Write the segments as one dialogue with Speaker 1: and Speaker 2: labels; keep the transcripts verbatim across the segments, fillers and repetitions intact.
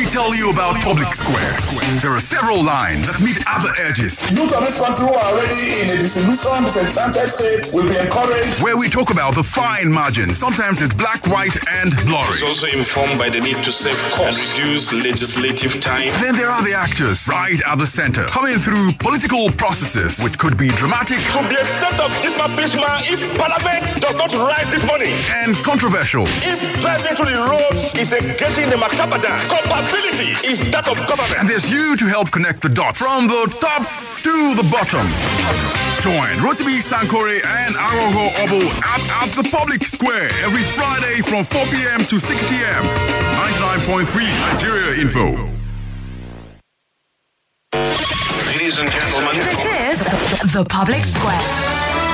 Speaker 1: tell you about Public Square. There are several lines that meet other edges.
Speaker 2: Youth of this country who are already in a disillusion, disenchanted state will be encouraged.
Speaker 1: Where we talk about the fine margins. Sometimes it's black, white, and blurry.
Speaker 3: It's also informed by the need to save costs and reduce legislative time.
Speaker 1: Then there are the actors right at the center, coming through political processes, which could be dramatic.
Speaker 4: To the extent of this baptisma, if Parliament does not rise this morning,
Speaker 1: and controversial.
Speaker 4: If driving through the roads is engaging the Macabadan, culpability is that of government.
Speaker 1: And there's you to help connect the dots from the top to the bottom. Join Rotimi Sankore and Arogo Obo at, at the Public Square every Friday from four p.m. to six p.m. ninety-nine point three Nigeria Info.
Speaker 3: Ladies and gentlemen,
Speaker 5: this is the Public Square.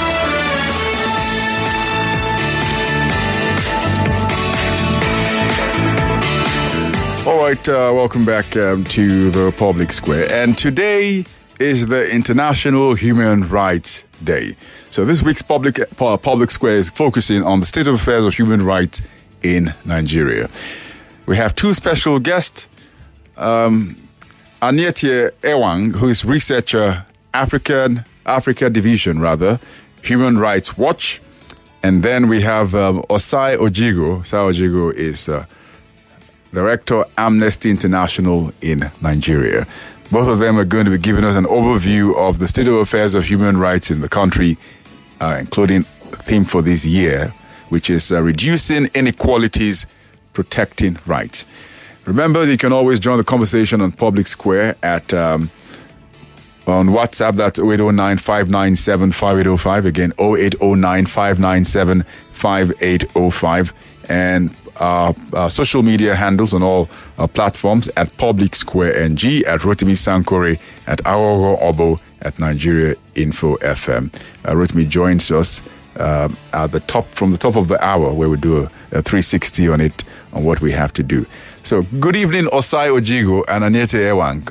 Speaker 6: All right, uh, welcome back um, to the Public Square. And today is the International Human Rights Day. So this week's Public uh, Public Square is focusing on the state of affairs of human rights in Nigeria. We have two special guests. Um, Aniete Ewang, who is researcher, African Africa Division, rather, Human Rights Watch. And then we have um, Osai Ojigo. Osai Ojigo is uh, Director, Amnesty International in Nigeria. Both of them are going to be giving us an overview of the state of affairs of human rights in the country, uh, including the theme for this year, which is uh, reducing inequalities, protecting rights. Remember, you can always join the conversation on Public Square at um, on WhatsApp. That's oh eight oh nine, five nine seven, five eight oh five. Again, oh eight oh nine, five nine seven, five eight oh five. And Uh, uh, social media handles on all uh, platforms at Public Square N G, at Rotimi Sankore, at Awogo Obo, at Nigeria Info F M. Uh, Rotimi joins us uh, at the top, from the top of the hour, where we do a, a three sixty on it, on what we have to do. So, good evening, Osai Ojigo and Aniete Ewang.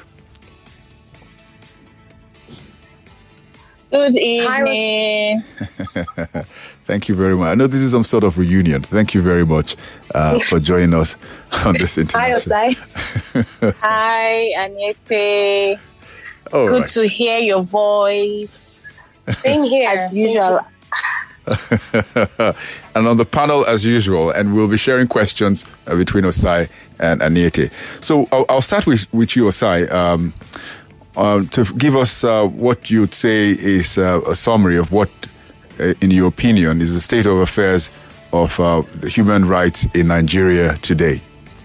Speaker 7: Good evening.
Speaker 6: Thank you very much. I know this is some sort of reunion. Thank you very much uh, for joining us on this interview.
Speaker 7: Hi, Osai. Hi, Aniete.
Speaker 6: All
Speaker 7: Good
Speaker 6: right.
Speaker 7: to hear your voice.
Speaker 8: Same here.
Speaker 7: As
Speaker 8: Same
Speaker 7: usual.
Speaker 6: And on the panel, as usual, and we'll be sharing questions uh, between Osai and Aniete. So I'll, I'll start with, with you, Osai, um, uh, to give us uh, what you'd say is uh, a summary of what, uh, in your opinion, is the state of affairs of uh, human rights in Nigeria today.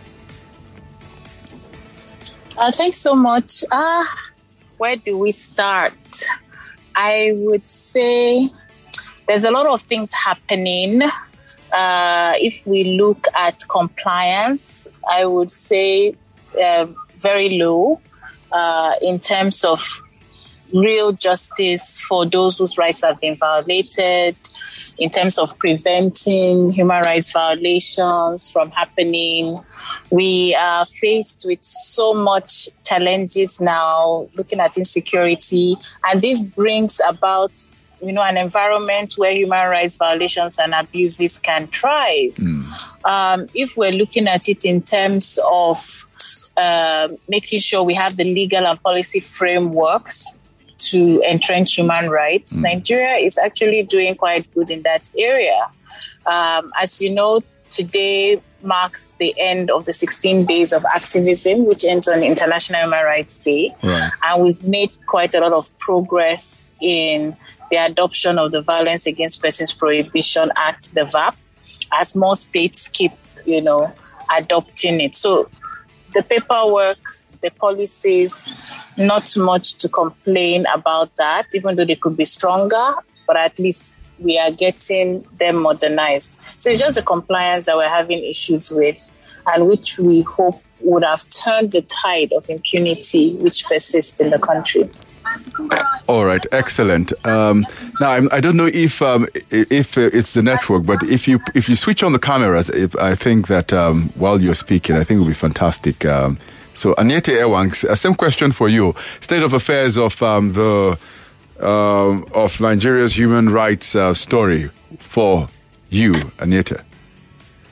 Speaker 7: Uh, thanks so much. Uh, where do we start? I would say there's a lot of things happening. Uh, if we look at compliance, I would say uh, very low uh, in terms of real justice for those whose rights have been violated, in terms of preventing human rights violations from happening. We are faced with so much challenges now, looking at insecurity, and this brings about, you know, an environment where human rights violations and abuses can thrive. Mm. Um, if we're looking at it in terms of uh, making sure we have the legal and policy frameworks to entrench human rights, mm. Nigeria is actually doing quite good in that area. Um, as you know, today marks the end of the sixteen days of activism, which ends on International Human Rights Day. Right. And we've made quite a lot of progress in the adoption of the Violence Against Persons Prohibition Act, the V A P, as more states keep, you know, adopting it. So the paperwork, the policies, not much to complain about that, even though they could be stronger, but at least we are getting them modernized. So it's just the compliance that we're having issues with, and which we hope would have turned the tide of impunity which persists in the country.
Speaker 6: All right, excellent. Um, now, I'm, I don't know if um, if uh, it's the network, but if you if you switch on the cameras, if, I think that um, while you're speaking, I think it will be fantastic. Um, so, Aniete Ewang, same question for you. State of affairs of um, the uh, of Nigeria's human rights uh, story for you, Aniete.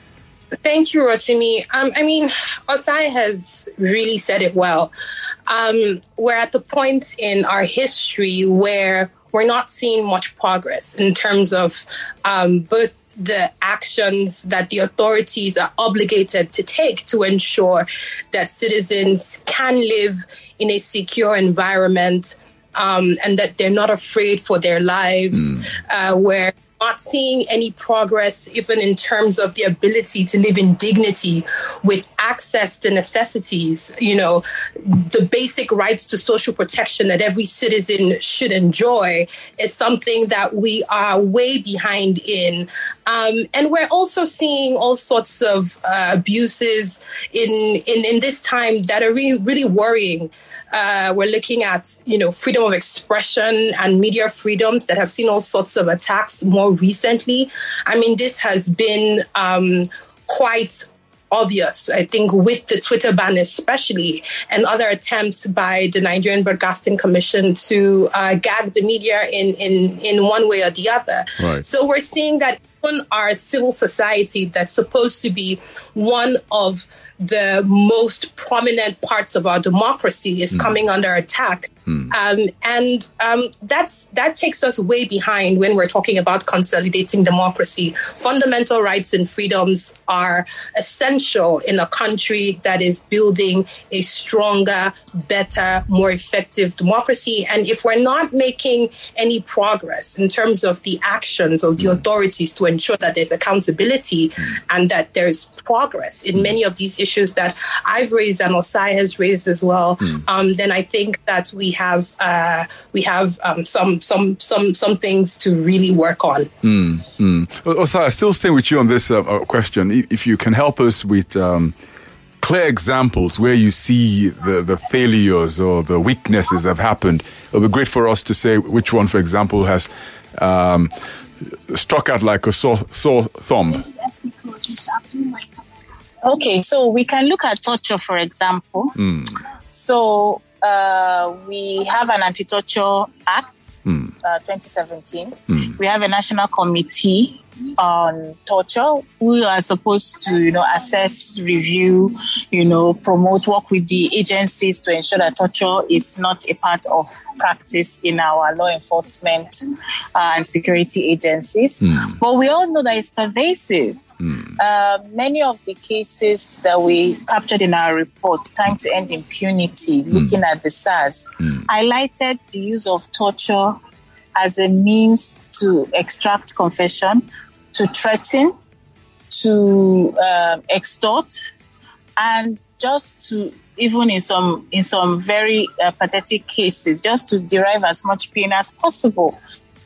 Speaker 8: Thank you, Rotimi. Um, I mean, Osai has really said it well. Um, we're at the point in our history where we're not seeing much progress in terms of um, both the actions that the authorities are obligated to take to ensure that citizens can live in a secure environment um, and that they're not afraid for their lives, mm. uh, where not seeing any progress even in terms of the ability to live in dignity with access to necessities, you know, the basic rights to social protection that every citizen should enjoy is something that we are way behind in. Um, and we're also seeing all sorts of uh, abuses in, in, in this time that are really, really worrying. Uh, we're looking at, you know, freedom of expression and media freedoms that have seen all sorts of attacks more recently. I mean, this has been um, quite obvious, I think, with the Twitter ban especially, and other attempts by the Nigerian Broadcasting Commission to uh, gag the media in, in, in one way or the other. Right. So we're seeing that even our civil society, that's supposed to be one of the most prominent parts of our democracy, is mm. coming under attack. Mm. Um, and um, that's that takes us way behind when we're talking about consolidating democracy. Fundamental rights and freedoms are essential in a country that is building a stronger, better, more effective democracy. And if we're not making any progress in terms of the actions of the mm. authorities to ensure that there's accountability mm. and that there's progress in many of these issues that I've raised and Osai has raised as well, mm. um, then I think that we have uh, we have um, some some some some things to really work on.
Speaker 6: Mm. Mm. Well, Osai, still staying with you on this uh, question. If you can help us with um, clear examples where you see the, the failures or the weaknesses have happened, it'll be great for us to say which one, for example, has um, struck out like a sore, sore thumb.
Speaker 7: Okay, so we can look at torture, for example. Mm. So uh, we have an Anti-Torture Act, mm. uh, twenty seventeen. Mm. We have a National Committee on Torture who are supposed to, you know, assess, review, you know, promote, work with the agencies to ensure that torture is not a part of practice in our law enforcement uh, and security agencies. Mm. But we all know that it's pervasive. Mm. Uh, many of the cases that we captured in our report, Time to End Impunity, mm. looking at the SARS, mm. highlighted the use of torture as a means to extract confession, to threaten, to uh, extort, and just to, even in some in some very uh, pathetic cases, just to derive as much pain as possible.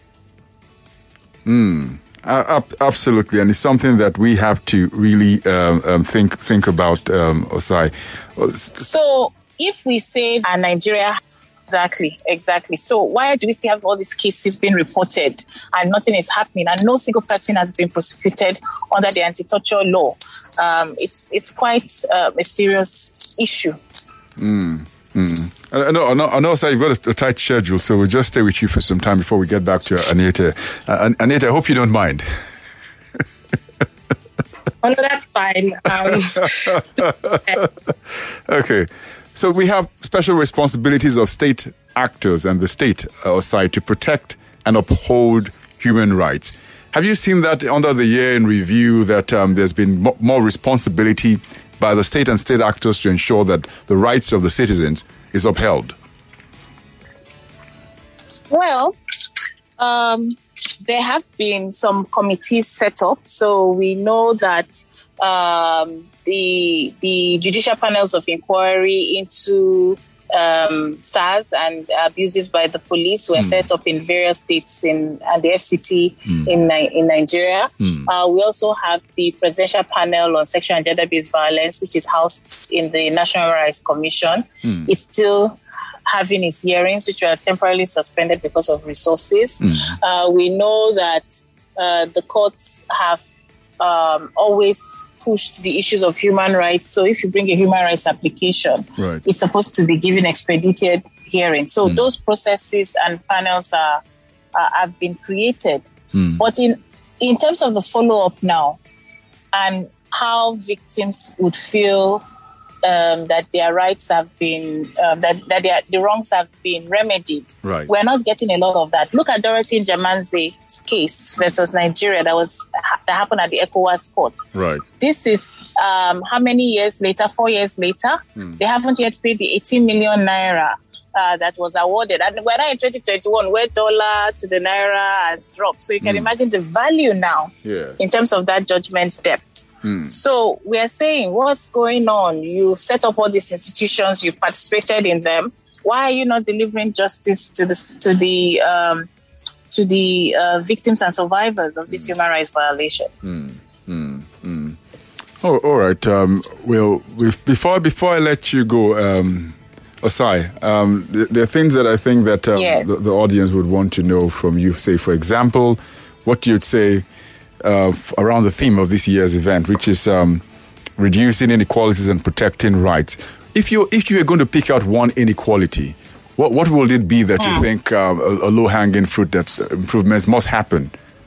Speaker 6: Mm. Uh, absolutely, and it's something that we have to really um, um, think think about, um, Osai.
Speaker 7: So, if we say uh, Nigeria, exactly, exactly. So, why do we still have all these cases being reported and nothing is happening, and no single person has been prosecuted under the anti-torture law? Um, it's it's quite uh, a serious issue.
Speaker 6: Mm. Mm. I know, I know, I know, sir, you've got a, a tight schedule, so we'll just stay with you for some time before we get back to Anita. Uh, Anita, I hope you don't mind.
Speaker 8: Oh, no, that's fine. Um,
Speaker 6: okay. So we have special responsibilities of state actors and the state uh, side to protect and uphold human rights. Have you seen that under the year in review that um, there's been mo- more responsibility by the state and state actors to ensure that the rights of the citizens is upheld?
Speaker 7: Well, um, there have been some committees set up. So we know that um, the the judicial panels of inquiry into um, SARS and abuses by the police were mm. set up in various states in and the F C T mm. in in Nigeria. Mm. Uh, we also have the Presidential Panel on Sexual and Gender-Based Violence, which is housed in the National Human Rights Commission. Mm. It's still having its hearings, which were temporarily suspended because of resources. Mm. Uh, we know that uh, the courts have um, always pushed the issues of human rights. So if you bring a human rights application, right, it's supposed to be given expedited hearing. So mm. those processes and panels are, uh, have been created. Mm. But in, in terms of the follow-up now, and how victims would feel um, that their rights have been, um, that, that their, the wrongs have been remedied.
Speaker 6: Right.
Speaker 7: We're not getting a lot of that. Look at Dorothy Njamanze's case versus Nigeria that was that happened at the ECOWAS court.
Speaker 6: Right.
Speaker 7: This is um, how many years later, four years later,
Speaker 6: mm.
Speaker 7: they haven't yet paid the eighteen million naira uh, that was awarded. And we're now in twenty twenty-one where dollar to the naira has dropped. So you can mm. imagine the value now
Speaker 6: yeah.
Speaker 7: in terms of that judgment debt. Mm. So we are saying, what's going on? You've set up all these institutions, you've participated in them. Why are you not delivering justice to the to the um, to the uh, victims and survivors of these mm. human rights violations?
Speaker 6: Mm. Mm. Mm. Oh, all right. Um, well, before before I let you go, um, Osai, um, there are things that I think that um,
Speaker 7: yes.
Speaker 6: the, the audience would want to know from you. Say, for example, what you'd say uh, around the theme of this year's event, which is um, reducing inequalities and protecting rights. If you if you were going to pick out one inequality, what what will it be that mm. you think um, a, a low hanging fruit that improvements must happen?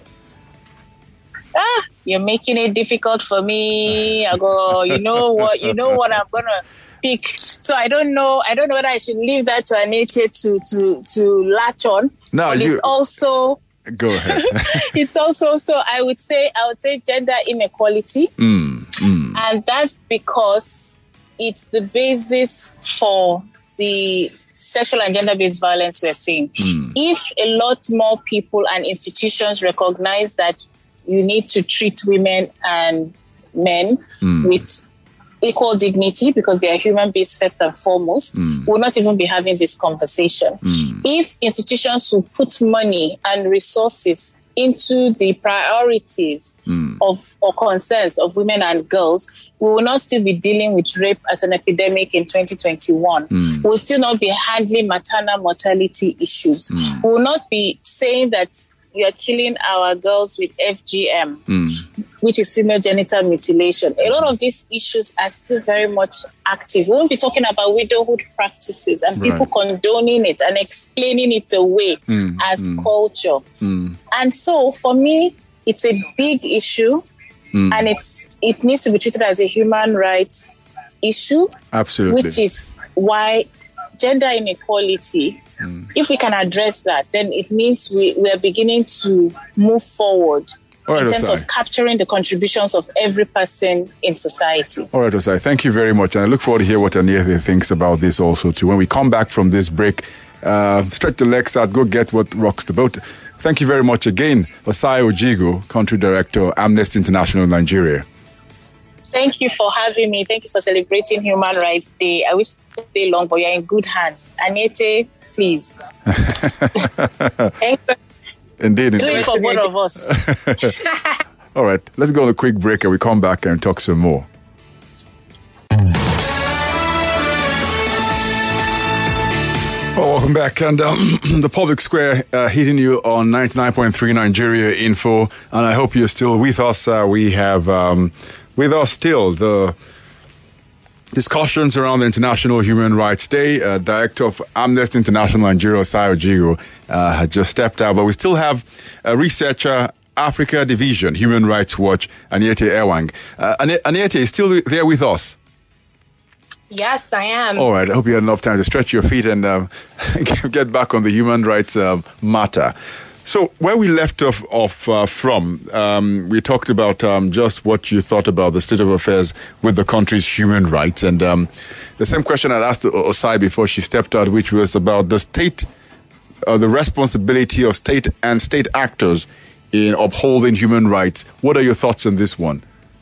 Speaker 7: Ah, you're making it difficult for me. I go, you know what? You know what I'm gonna pick. So I don't know. I don't know whether I should leave that to Anita to to to latch on.
Speaker 6: No,
Speaker 7: but
Speaker 6: you
Speaker 7: it's also
Speaker 6: go ahead.
Speaker 7: It's also so. I would say I would say gender inequality,
Speaker 6: mm, mm.
Speaker 7: and that's because it's the basis for the sexual and gender-based violence we're seeing. Mm. If a lot more people and institutions recognize that you need to treat women and men mm. with equal dignity because they are human beings first and foremost, mm. we'll not even be having this conversation. Mm. If institutions will put money and resources into the priorities mm. of or concerns of women and girls, we will not still be dealing with rape as an epidemic in twenty twenty-one. Mm. We will still not be handling maternal mortality issues. Mm. We will not be saying that you are killing our girls with F G M, mm. which is female genital mutilation. A lot of these issues are still very much active. We won't be talking about widowhood practices and right. people condoning it and explaining it away mm. as mm. culture. Mm. And so for me, it's a big issue mm. and it's it needs to be treated as a human rights issue.
Speaker 6: Absolutely.
Speaker 7: Which is why gender inequality, mm. if we can address that, then it means we, we are beginning to move forward right, in terms Osai. of capturing the contributions of every person in society.
Speaker 6: All right, Osai, thank you very much. And I look forward to hear what Aniethe thinks about this also too. When we come back from this break, uh, stretch the legs out, go get what rocks the boat. Thank you very much again, Osai Ojigo, Country Director, Amnesty International Nigeria.
Speaker 7: Thank you for having me. Thank you for celebrating Human Rights Day. I wish to stay long, but you're in good hands. Anete, please.
Speaker 6: Indeed.
Speaker 7: Do it for both of us.
Speaker 6: All right, let's go on a quick break and we come back and talk some more. Well, welcome back. And um, the Public Square uh, hitting you on ninety-nine point three Nigeria Info. And I hope you're still with us. Uh, we have um, with us still the discussions around the International Human Rights Day. Uh, Director of Amnesty International Nigeria, Osai Ojigo, uh, had just stepped out. But we still have a researcher, Africa Division, Human Rights Watch, Aniethe Ewang. Uh, Aniethe is still there with us.
Speaker 8: Yes, I am.
Speaker 6: All right. I hope you had enough time to stretch your feet and um, get back on the human rights um, matter. So where we left off, off uh, from, um, we talked about um, just what you thought about the state of affairs with the country's human rights. And um, the same question I'd asked Osai before she stepped out, which was about the state, uh, the responsibility of state and state actors in upholding human rights. What are your thoughts on this one?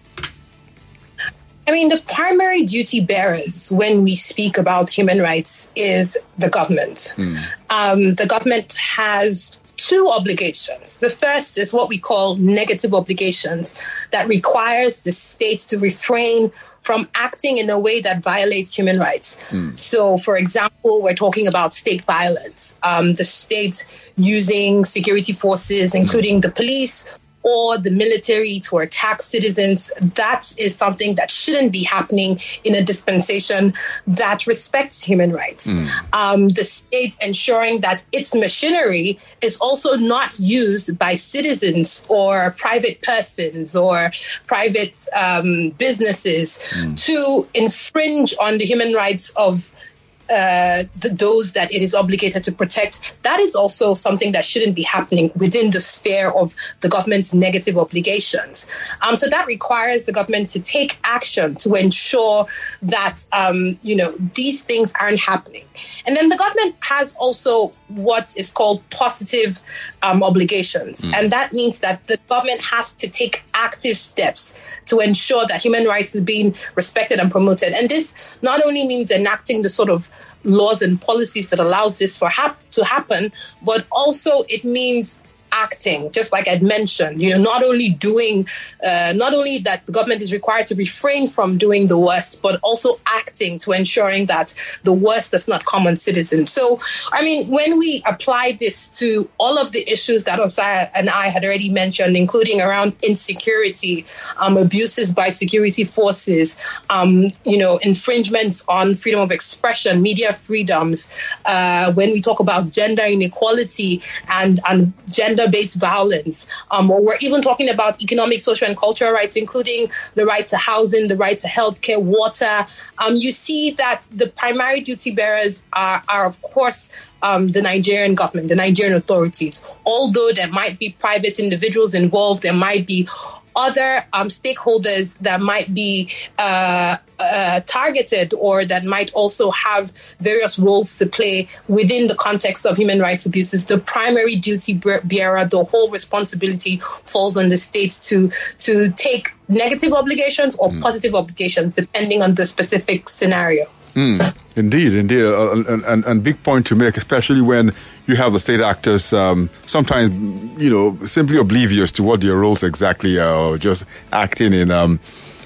Speaker 8: I mean, the primary duty bearers when we speak about human rights is the government. Mm. Um, the government has two obligations. The first is what we call negative obligations that requires the state to refrain from acting in a way that violates human rights. Mm. So, for example, we're talking about state violence. Um, the state using security forces, including mm. the police, or the military to attack citizens. That is something that shouldn't be happening in a dispensation that respects human rights. Mm. Um, the state ensuring that its machinery is also not used by citizens or private persons or private um, businesses mm. to infringe on the human rights of Uh, the, those that it is obligated to protect. That is also something that shouldn't be happening within the sphere of the government's negative obligations. Um, so that requires the government to take action to ensure that, um, you know, these things aren't happening. And then the government has also what is called positive um, obligations. Mm. And that means that the government has to take active steps to ensure that human rights is being respected and promoted. And this not only means enacting the sort of laws and policies that allows this for hap- to happen, but also it means acting, just like I'd mentioned, you know, not only doing, uh, not only that the government is required to refrain from doing the worst, but also acting to ensuring that the worst does not come on citizens. So, I mean, when we apply this to all of the issues that Osai and I had already mentioned, including around insecurity, um, abuses by security forces, um, you know, infringements on freedom of expression, media freedoms, uh, when we talk about gender inequality and, and gender based violence, um, or we're even talking about economic, social, and cultural rights, including the right to housing, the right to healthcare, water. Um, you see that the primary duty bearers are, are of course, um, the Nigerian government, the Nigerian authorities. Although there might be private individuals involved, there might be other um, stakeholders that might be uh, uh, targeted or that might also have various roles to play within the context of human rights abuses. The primary duty bearer, the whole responsibility falls on the state to to take negative obligations or mm. positive obligations, depending on the specific scenario.
Speaker 6: Mm. Indeed, indeed. Uh, and, and, and big point to make, especially when you have the state actors um, sometimes, you know, simply oblivious to what their roles exactly are, or just acting in um,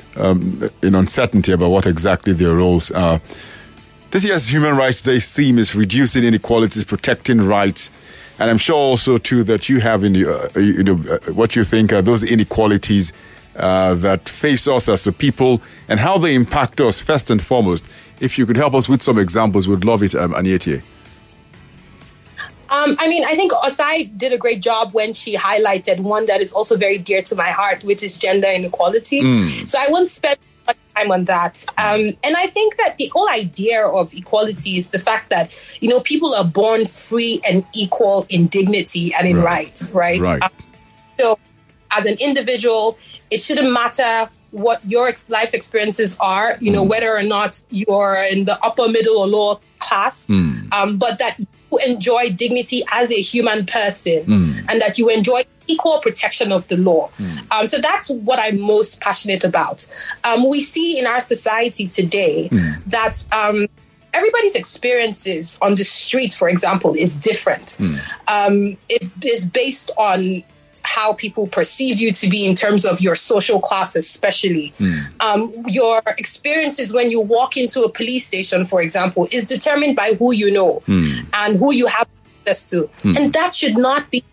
Speaker 6: um, in uncertainty about what exactly their roles are. This year's Human Rights Day theme is reducing inequalities, protecting rights. And I'm sure also, too, that you have in the, uh, you know, uh, what you think are those inequalities uh, that face us as a people and how they impact us, first and foremost. If you could help us with some examples, we'd love it, um, Aniete.
Speaker 8: Um, I mean, I think Osai did a great job when she highlighted one that is also very dear to my heart, which is gender inequality. Mm. So I won't spend much time on that. Um, and I think that the whole idea of equality is the fact that, you know, people are born free and equal in dignity and in right. rights, right?
Speaker 6: right.
Speaker 8: Um, so as an individual, it shouldn't matter what your life experiences are, you know, mm. whether or not you're in the upper, middle, or lower class, mm. um, but that you enjoy dignity as a human person mm. and that you enjoy equal protection of the law. Mm. Um, so that's what I'm most passionate about. Um, we see in our society today mm. that um, everybody's experiences on the street, for example, is different. Mm. Um, it is based on how people perceive you to be in terms of your social class, especially. Mm. Um, your experiences when you walk into a police station, for example, is determined by who you know mm. and who you have access to. Mm. And that should not be.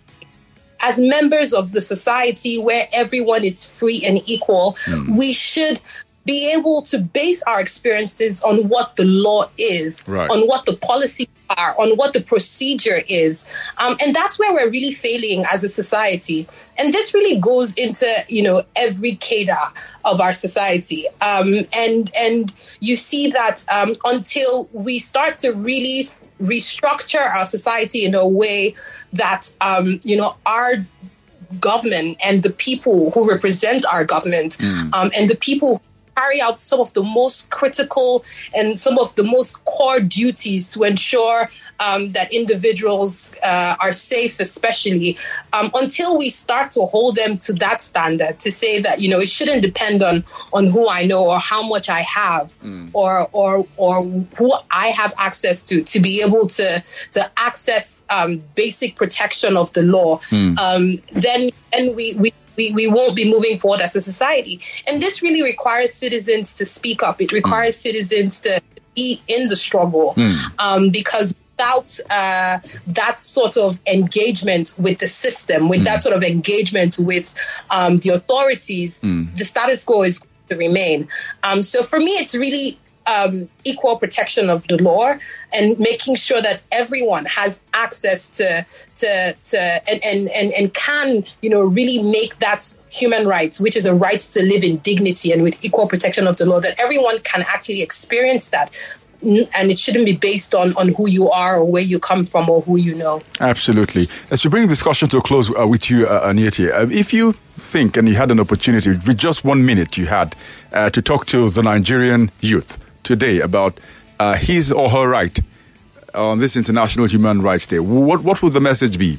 Speaker 8: As members of the society where everyone is free and equal, mm. we should be able to base our experiences on what the law is, right. on what the policies are, on what the procedure is. Um, and that's where we're really failing as a society. And this really goes into, you know, every cadre of our society. Um, and, and you see that um, until we start to really restructure our society in a way that, um, you know, our government and the people who represent our government mm. um, and the people carry out some of the most critical and some of the most core duties to ensure um, that individuals uh, are safe, especially um, until we start to hold them to that standard, to say that, you know, it shouldn't depend on on who I know or how much I have mm. or or or who I have access to to be able to to access um, basic protection of the law. Mm. Um, then and we we. We, we won't be moving forward as a society. And this really requires citizens to speak up. It requires mm. citizens to be in the struggle mm. um, because without uh, that sort of engagement with the system, with mm. that sort of engagement with um, the authorities, mm. the status quo is going to remain. Um, so for me, it's really um, equal protection of the law and making sure that everyone has access to to to and and and, and can, you know, really make that human rights, which is a right to live in dignity and with equal protection of the law, that everyone can actually experience that. And it shouldn't be based on, on who you are or where you come from or who you know. Absolutely.
Speaker 6: As we bring the discussion to a close uh, with you, uh, Anyete, uh, if you think and you had an opportunity with just one minute you had uh, to talk to the Nigerian youth today about uh, his or her right on this International Human Rights Day, what, what would the message be?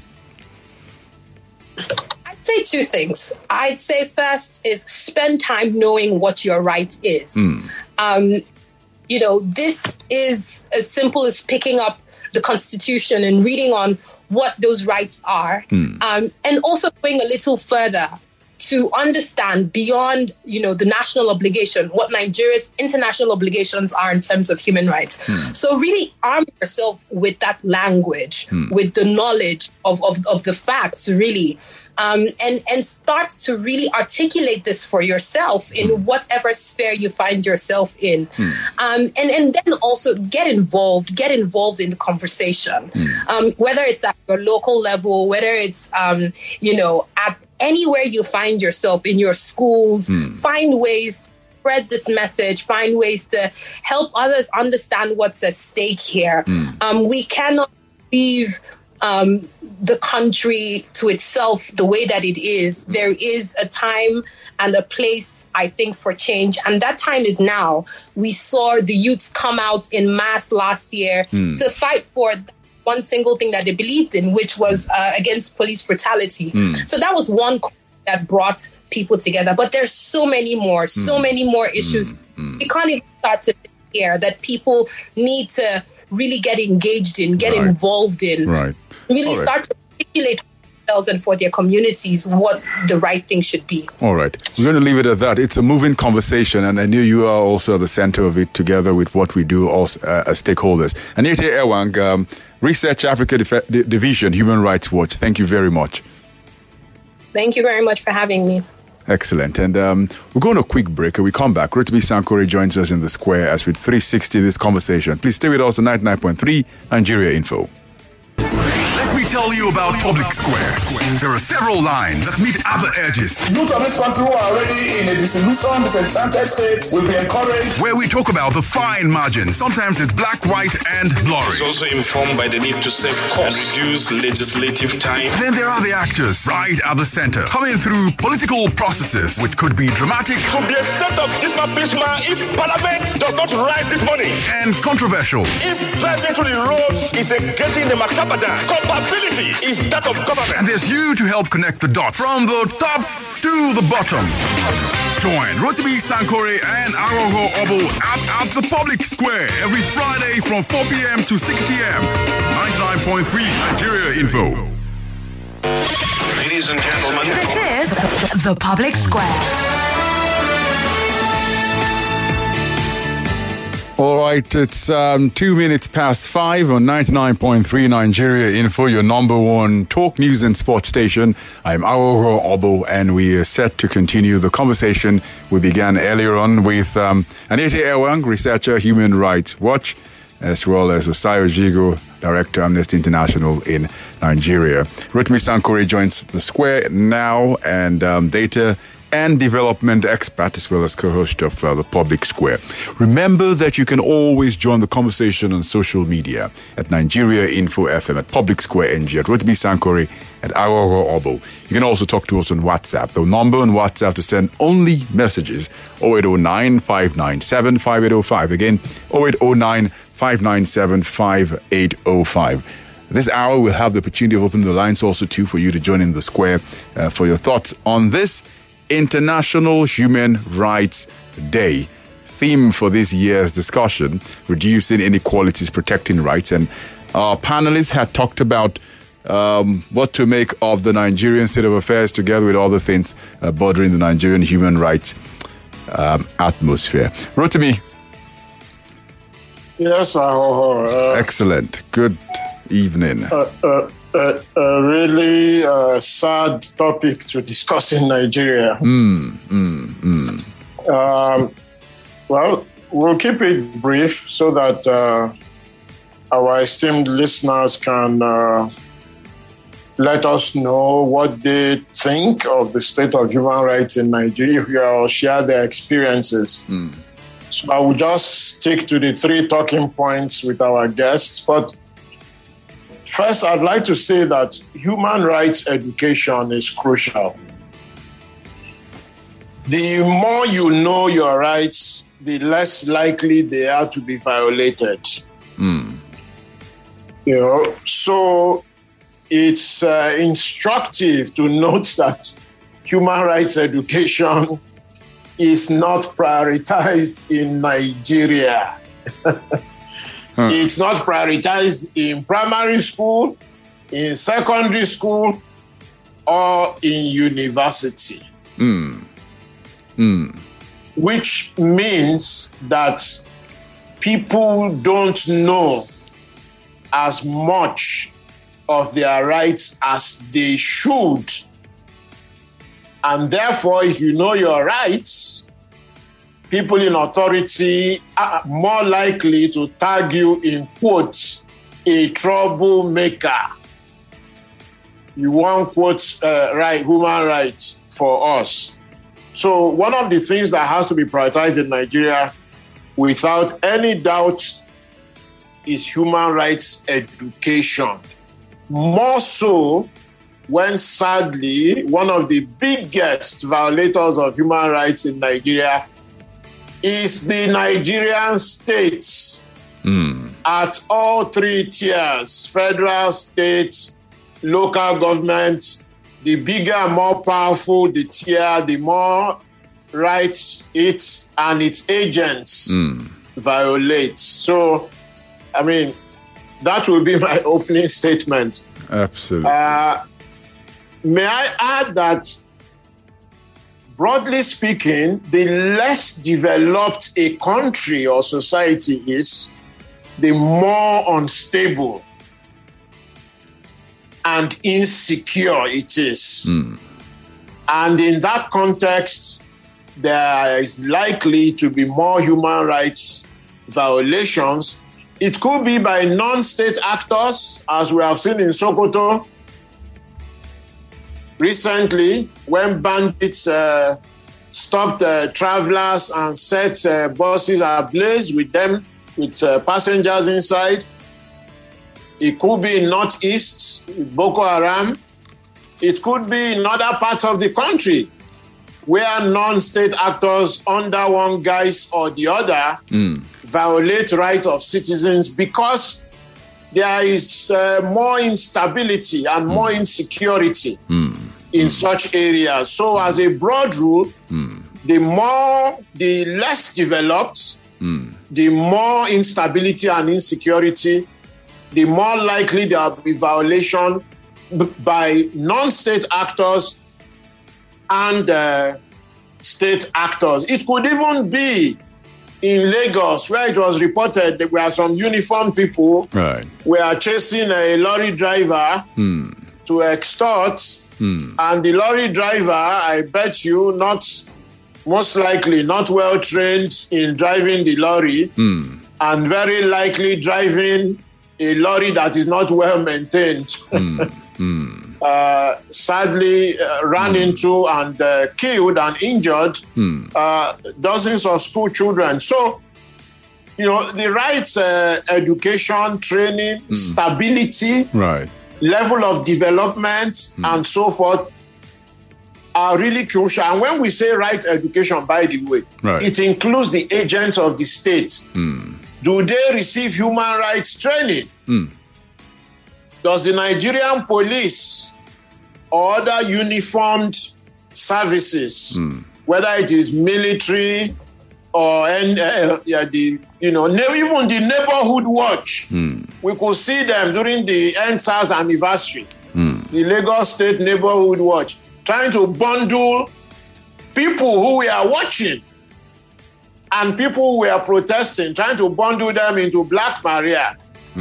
Speaker 8: I'd say two things. I'd say first is spend time knowing what your right is. Mm. Um You know, this is as simple as picking up the Constitution and reading on what those rights are, mm. um, and also going a little further to understand beyond, you know, the national obligation, what Nigeria's international obligations are in terms of human rights. Mm. So really arm yourself with that language, mm. with the knowledge of, of, of the facts, really. Um, and, and start to really articulate this for yourself in mm. whatever sphere you find yourself in. Mm. Um, and, and then also get involved, get involved in the conversation. Mm. Um, whether it's at your local level, whether it's, um, you know, at anywhere you find yourself in your schools, mm. find ways to spread this message, find ways to help others understand what's at stake here. Mm. Um, we cannot leave um, the country to itself the way that it is. There is a time and a place, I think, for change. And that time is now. We saw the youths come out in mass last year mm. to fight for one single thing that they believed in, which was uh, against police brutality. Mm. So that was one that brought people together. But there's so many more, mm. so many more issues. Mm. We can't even start to hear that people need to really get engaged in, get right. involved in, right. really right. start to articulate themselves and for their communities what the right thing should be.
Speaker 6: All right. We're going to leave it at that. It's a moving conversation, and I knew you are also at the center of it together with what we do also, uh, as stakeholders. Anyete Ewang, um, Research Africa Def- D- Division, Human Rights Watch, thank you very much.
Speaker 8: Thank you very much for having me.
Speaker 6: Excellent. And um, we're going to a quick break. We come back. Rotimi Sankore joins us in the square as with three sixty this conversation. Please stay with us on ninety-nine point three Nigeria Info.
Speaker 1: Let me tell you about Public Square. There are several lines that meet other edges.
Speaker 2: Youth of this country who are already in a dissolution, disenchanted state will be encouraged.
Speaker 1: Where we talk about the fine margins. Sometimes it's black, white, and blurry.
Speaker 3: It's also informed by the need to save costs and reduce legislative time.
Speaker 1: Then there are the actors right at the center, coming through political processes, which could be dramatic.
Speaker 4: To the extent of this bisma, if Parliament does not rise this morning,
Speaker 1: and controversial.
Speaker 4: If driving to the roads is a getting the Makabadan, compatibility is that of government.
Speaker 1: And there's you to help connect the dots from the top to the bottom. Join Rotimi Sankore and Aroho Obo at, at the Public Square every Friday from four p.m. to six p.m. ninety-nine point three Nigeria Info.
Speaker 3: Ladies and gentlemen,
Speaker 5: this is the Public Square.
Speaker 6: All right, it's um, two minutes past five on ninety-nine point three Nigeria Info, your number one talk news and sports station. I'm Aroho Obo, and we are set to continue the conversation we began earlier on with um, Anyete Ewang, researcher, Human Rights Watch, as well as Osayo Jigo, Director, Amnesty International in Nigeria. Rotimi Sankore joins the square now, and um, data and development expert, as well as co-host of uh, the Public Square. Remember that you can always join the conversation on social media at Nigeria Info F M, at Public Square N G, at Rotimi Sankore, at Aroho Obo. You can also talk to us on WhatsApp. The number on WhatsApp to send only messages, oh eight oh nine, five nine seven, five eight oh five. Again, oh eight oh nine, five nine seven, five eight oh five. This hour, we'll have the opportunity of opening the lines also, too, for you to join in the square uh, for your thoughts on this International Human Rights Day. Theme for this year's discussion, reducing inequalities, protecting rights. And our panelists had talked about um, what to make of the Nigerian state of affairs, together with other things uh, bordering the Nigerian human rights um, atmosphere. Rotimi.
Speaker 9: Yes, uh, uh,
Speaker 6: excellent. Good evening?
Speaker 9: Uh, uh, uh, a really uh, sad topic to discuss in Nigeria.
Speaker 6: Mm, mm, mm.
Speaker 9: Um, well, we'll keep it brief so that uh, our esteemed listeners can uh, let us know what they think of the state of human rights in Nigeria or share their experiences.
Speaker 6: Mm.
Speaker 9: So I will just stick to the three talking points with our guests. But first, I'd like to say that human rights education is crucial. The more you know your rights, the less likely they are to be violated.
Speaker 6: Mm.
Speaker 9: You know, so it's uh, instructive to note that human rights education is not prioritized in Nigeria.
Speaker 6: Huh.
Speaker 9: It's not prioritized in primary school, in secondary school, or in university.
Speaker 6: Mm. Mm.
Speaker 9: Which means that people don't know as much of their rights as they should. And therefore, if you know your rights, people in authority are more likely to tag you, in quotes, a troublemaker. You want, quote, uh, right, human rights for us. So one of the things that has to be prioritized in Nigeria, without any doubt, is human rights education. More so when, sadly, one of the biggest violators of human rights in Nigeria is the Nigerian state
Speaker 6: Mm.
Speaker 9: at all three tiers, federal, state, local government. The bigger and more powerful the tier, the more rights it and its agents
Speaker 6: Mm.
Speaker 9: violate. So, I mean, that will be my opening statement.
Speaker 6: Absolutely.
Speaker 9: Uh, may I add that, broadly speaking, the less developed a country or society is, the more unstable and insecure it is.
Speaker 6: Mm.
Speaker 9: And in that context, there is likely to be more human rights violations. It could be by non-state actors, as we have seen in Sokoto recently, when bandits uh, stopped uh, travelers and set uh, buses ablaze with them, with uh, passengers inside. It could be in Northeast, Boko Haram. It could be in other parts of the country where non-state actors under one guise or the other
Speaker 6: Mm.
Speaker 9: violate rights of citizens because there is uh, more instability and more insecurity
Speaker 6: Mm.
Speaker 9: in such areas. So as a broad rule,
Speaker 6: Mm.
Speaker 9: the more, the less developed,
Speaker 6: Mm.
Speaker 9: the more instability and insecurity, the more likely there will be violation b- by non-state actors and uh, state actors. It could even be in Lagos, where it was reported that there were some uniformed people
Speaker 6: Right.
Speaker 9: were chasing a lorry driver
Speaker 6: Mm.
Speaker 9: to extort,
Speaker 6: Mm.
Speaker 9: and the lorry driver, I bet you, not most likely not well trained in driving the lorry,
Speaker 6: Mm.
Speaker 9: and very likely driving a lorry that is not well maintained.
Speaker 6: Mm. Mm.
Speaker 9: Uh, sadly, uh, ran
Speaker 6: Mm.
Speaker 9: into and uh, killed and injured
Speaker 6: Mm.
Speaker 9: uh, dozens of school children. So, you know, the rights, uh, education, training,
Speaker 6: Mm.
Speaker 9: stability,
Speaker 6: Right.
Speaker 9: level of development,
Speaker 6: Mm.
Speaker 9: and so forth are really crucial. And when we say right education, by the way,
Speaker 6: Right.
Speaker 9: it includes the agents of the state.
Speaker 6: Mm.
Speaker 9: Do they receive human rights training?
Speaker 6: Mm.
Speaker 9: Does the Nigerian police or other uniformed services,
Speaker 6: Mm.
Speaker 9: whether it is military or and, uh, yeah, the you know ne- even the neighborhood watch,
Speaker 6: Mm.
Speaker 9: we could see them during the N S A S anniversary,
Speaker 6: Mm.
Speaker 9: the Lagos State Neighborhood Watch, trying to bundle people who were watching and people who were protesting, trying to bundle them into Black Maria.
Speaker 6: Mm.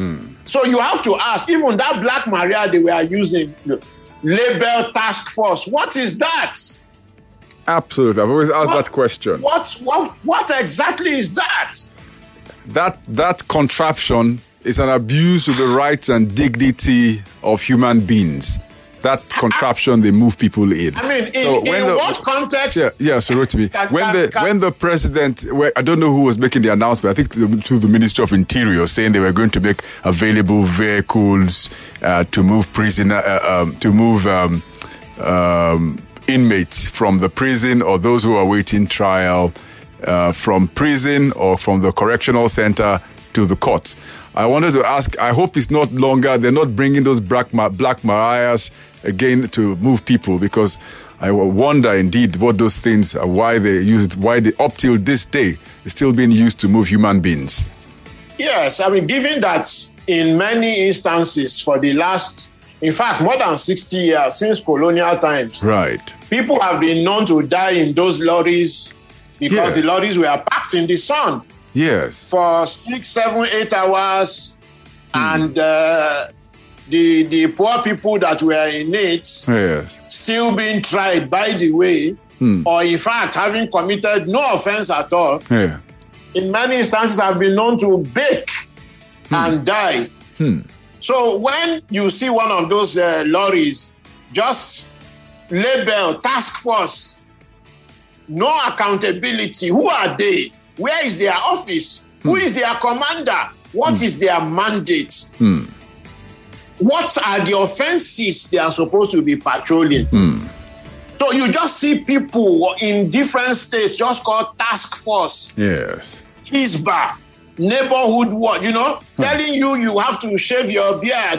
Speaker 9: So you have to ask, even that Black Maria they were using, label task force, what is that?
Speaker 6: Absolutely. I've always asked
Speaker 9: What-
Speaker 6: that question.
Speaker 9: What, what, what exactly is that?
Speaker 6: That that contraption is an abuse of the rights and dignity of human beings. That contraption they move people in.
Speaker 9: I mean, in,
Speaker 6: So when
Speaker 9: in
Speaker 6: the-
Speaker 9: what context?
Speaker 6: Yeah, yeah. So Rotimi,
Speaker 9: Can-
Speaker 6: when
Speaker 9: can-
Speaker 6: the
Speaker 9: can-
Speaker 6: when the president, well, I don't know who was making the announcement. I think to the, to the Ministry of Interior, saying they were going to make available vehicles uh, to move prisoner uh, um, to move um, um, inmates from the prison or those who are awaiting trial uh, from prison or from the correctional center to the courts. I wanted to ask. I hope it's not longer. They're not bringing those black ma- black mariahs again to move people, because I wonder indeed what those things are, why they used, why they up till this day is still being used to move human beings.
Speaker 9: Yes, I mean, given that in many instances for the last, in fact, more than sixty years since colonial times,
Speaker 6: Right.
Speaker 9: people have been known to die in those lorries because
Speaker 6: Yeah.
Speaker 9: the lorries were packed in the sun
Speaker 6: Yes.
Speaker 9: for six, seven, eight hours, and uh, the the poor people that were in it
Speaker 6: Yes.
Speaker 9: still being tried, by the way, or in fact having committed no offense at all.
Speaker 6: Yeah.
Speaker 9: In many instances have been known to bake and die. So when you see one of those uh, lorries just label task force, no accountability, who are they? Where is their office? Who is their commander? What is their mandate? What are the offenses they are supposed to be patrolling? So you just see people in different states just called task force.
Speaker 6: Yes.
Speaker 9: Hisba, neighborhood what, you know, telling you you have to shave your beard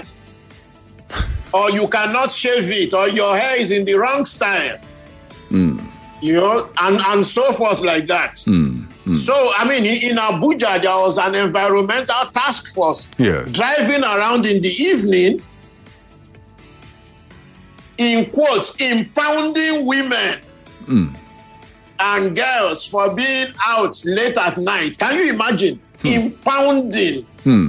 Speaker 9: or you cannot shave it or your hair is in the wrong style. You know, and, and so forth like that. So, I mean, in, in Abuja, there was an environmental task force
Speaker 6: Yes.
Speaker 9: driving around in the evening, in quotes, impounding women and girls for being out late at night. Can you imagine? Impounding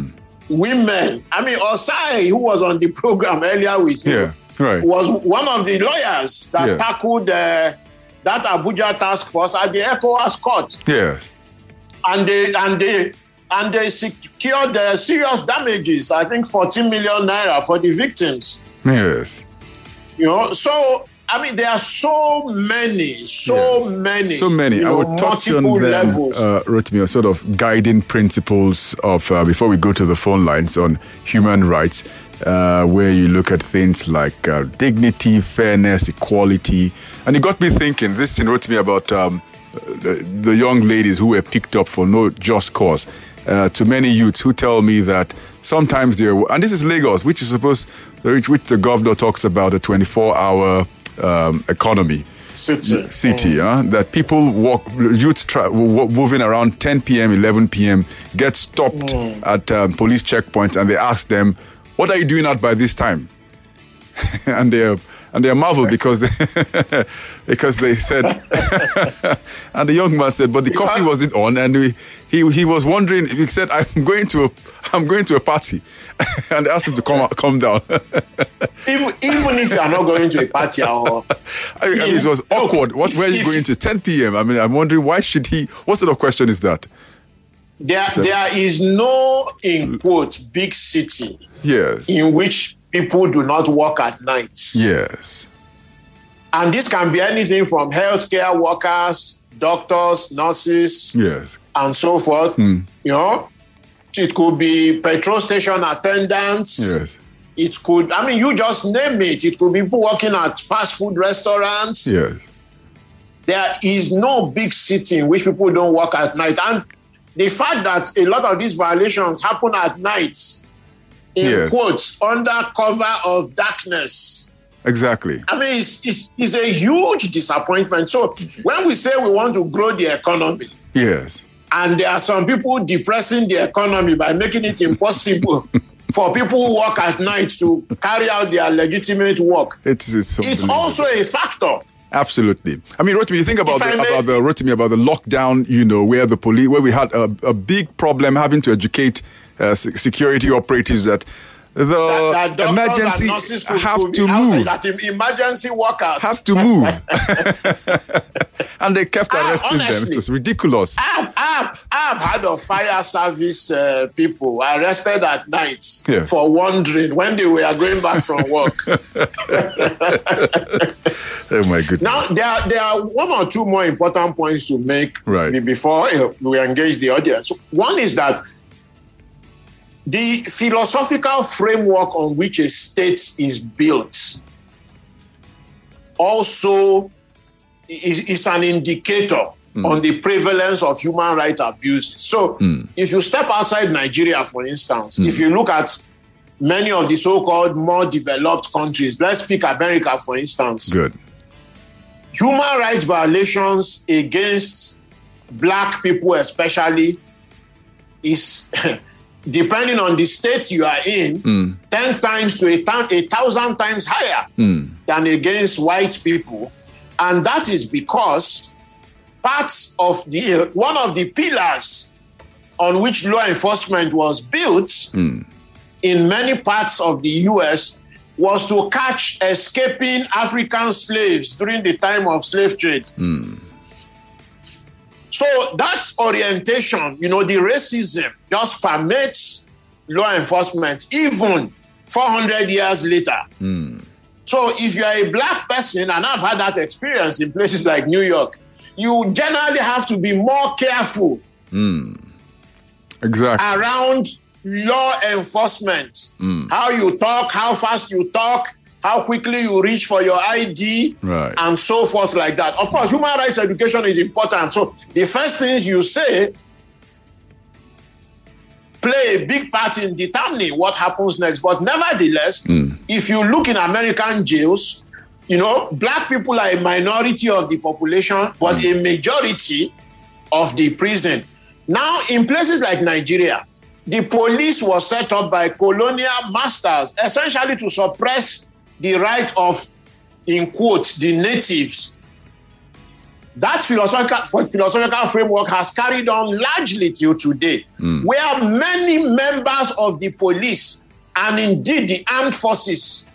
Speaker 9: women. I mean, Osai, who was on the program earlier with you,
Speaker 6: Yeah. Right.
Speaker 9: was one of the lawyers that
Speaker 6: Yeah.
Speaker 9: tackled uh, that Abuja task force at the ECOWAS court.
Speaker 6: Yes.
Speaker 9: And they and they and they secured uh, serious damages, I think fourteen million naira for the victims.
Speaker 6: Yes.
Speaker 9: You know, so I mean, there are so many, so
Speaker 6: Yes.
Speaker 9: many,
Speaker 6: So many.
Speaker 9: you
Speaker 6: I
Speaker 9: know,
Speaker 6: would touch on
Speaker 9: multiple
Speaker 6: them,
Speaker 9: levels.
Speaker 6: uh, Rotimi, sort of guiding principles of, uh, before we go to the phone lines, on human rights, uh, where you look at things like uh, dignity, fairness, equality. And it got me thinking, this thing wrote to me about um, the, the young ladies who were picked up for no just cause. Uh, to many youths who tell me that sometimes they're, and this is Lagos, which is supposed, which, which the governor talks about, a twenty-four hour um, economy.
Speaker 9: City.
Speaker 6: City, huh? That people walk, youths try, w- moving around ten p.m., eleven p.m., get stopped at um, police checkpoints, and they ask them, "What are you doing out by this time?" and they're and they're marveled because they because they said, and the young man said, "But the coffee wasn't on," and we, he he was wondering. He said, "I'm going to a I'm going to a party," and they asked him to come out, come down.
Speaker 9: even, even if you are not going to a party or
Speaker 6: I, I mean, it was awkward. What where are you
Speaker 9: if-
Speaker 6: going to? ten p.m. I mean, I'm wondering why should he? What sort of question is that?
Speaker 9: there, there is no, in quotes, big city
Speaker 6: Yes.
Speaker 9: in which people do not work at night.
Speaker 6: Yes.
Speaker 9: And this can be anything from healthcare workers, doctors, nurses,
Speaker 6: Yes.
Speaker 9: and so forth. You know, it could be petrol station attendants.
Speaker 6: Yes.
Speaker 9: It could, I mean, you just name it. It could be people working at fast food restaurants.
Speaker 6: Yes.
Speaker 9: There is no big city in which people don't work at night. And the fact that a lot of these violations happen at night, in
Speaker 6: Yes.
Speaker 9: quotes, under cover of darkness,
Speaker 6: Exactly.
Speaker 9: I mean, it's, it's, it's a huge disappointment. So when we say we want to grow the economy,
Speaker 6: Yes.
Speaker 9: and there are some people depressing the economy by making it impossible for people who work at night to carry out their legitimate work,
Speaker 6: It's it's,
Speaker 9: it's
Speaker 6: unbelievable.
Speaker 9: also a factor.
Speaker 6: Absolutely. I mean, Rotimi, you think about
Speaker 9: If I
Speaker 6: the,
Speaker 9: may-
Speaker 6: about the Rotimi about the lockdown. You know, where the police, where we had a, a big problem having to educate uh, se- security operatives that the
Speaker 9: that, that
Speaker 6: emergency
Speaker 9: could,
Speaker 6: have
Speaker 9: could
Speaker 6: to
Speaker 9: out,
Speaker 6: move.
Speaker 9: That emergency workers
Speaker 6: have to move. And they kept
Speaker 9: Ah,
Speaker 6: arresting
Speaker 9: honestly,
Speaker 6: them. It was ridiculous.
Speaker 9: I've, I've, I've had of fire service uh, people arrested at night
Speaker 6: Yeah.
Speaker 9: for wandering when they were going back from work.
Speaker 6: Oh my goodness.
Speaker 9: Now, there are, there are one or two more important points to make
Speaker 6: Right.
Speaker 9: be- before uh, we engage the audience. One is that the philosophical framework on which a state is built also is, is an indicator mm. on the prevalence of human rights abuses. So mm. if you step outside Nigeria, for instance, mm. if you look at many of the so-called more developed countries, let's pick America, for instance.
Speaker 6: Good.
Speaker 9: Human rights violations against black people especially is... depending on the state you are in, mm. ten times to a, th- a thousand times higher mm. than against white people. And that is because parts of the, one of the pillars on which law enforcement was built mm. in many parts of the U S was to catch escaping African slaves during the time of slave trade. Mm. So that orientation, you know, the racism just permits law enforcement even four hundred years later. Mm. So if you are a black person, and I've had that experience in places like New York, you generally have to be more careful
Speaker 6: mm. exactly.
Speaker 9: around law enforcement. Mm. How you talk, how fast you talk, how quickly you reach for your I D,
Speaker 6: right.
Speaker 9: and so forth like that. Of course, human rights education is important. So the first things you say play a big part in determining what happens next. But nevertheless, mm. if you look in American jails, you know, black people are a minority of the population, but mm. a majority of the prison. Now, in places like Nigeria, the police was set up by colonial masters, essentially to suppress the right of, in quotes, the natives. That philosophical, philosophical framework has carried on largely till today, mm. where many members of the police and indeed the armed forces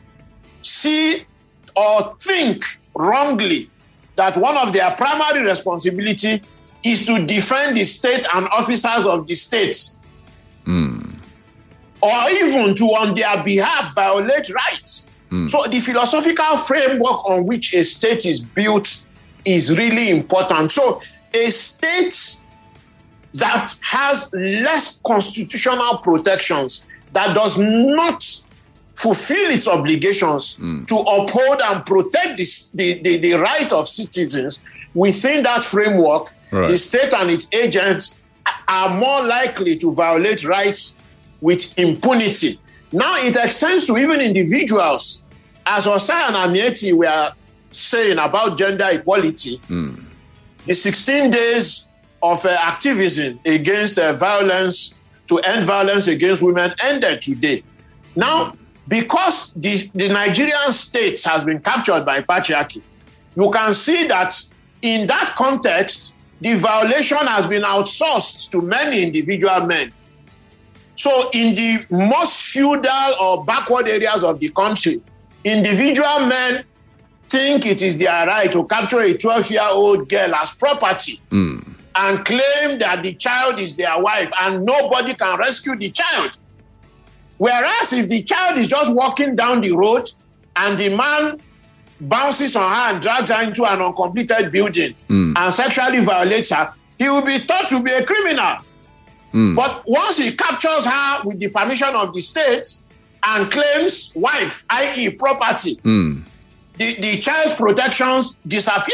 Speaker 9: see or think wrongly that one of their primary responsibility is to defend the state and officers of the state. Mm. Or even to, on their behalf, violate rights. Mm. So the philosophical framework on which a state is built is really important. So a state that has less constitutional protections, that does not fulfill its obligations mm. to uphold and protect the, the, the, the right of citizens within that framework, right. the state and its agents are more likely to violate rights with impunity. Now it extends to even individuals. As Osai and Amieti were saying about gender equality, mm. the sixteen days of uh, activism against uh, violence, to end violence against women, ended today. Now, because the, the Nigerian state has been captured by patriarchy, you can see that in that context, the violation has been outsourced to many individual men. So in the most feudal or backward areas of the country, individual men think it is their right to capture a twelve-year-old girl as property mm. and claim that the child is their wife and nobody can rescue the child. Whereas if the child is just walking down the road and the man bounces on her and drags her into an uncompleted building mm. and sexually violates her, he will be thought to be a criminal. Mm. But once he captures her with the permission of the state and claims wife, that is property, mm. the, the child's protections disappear.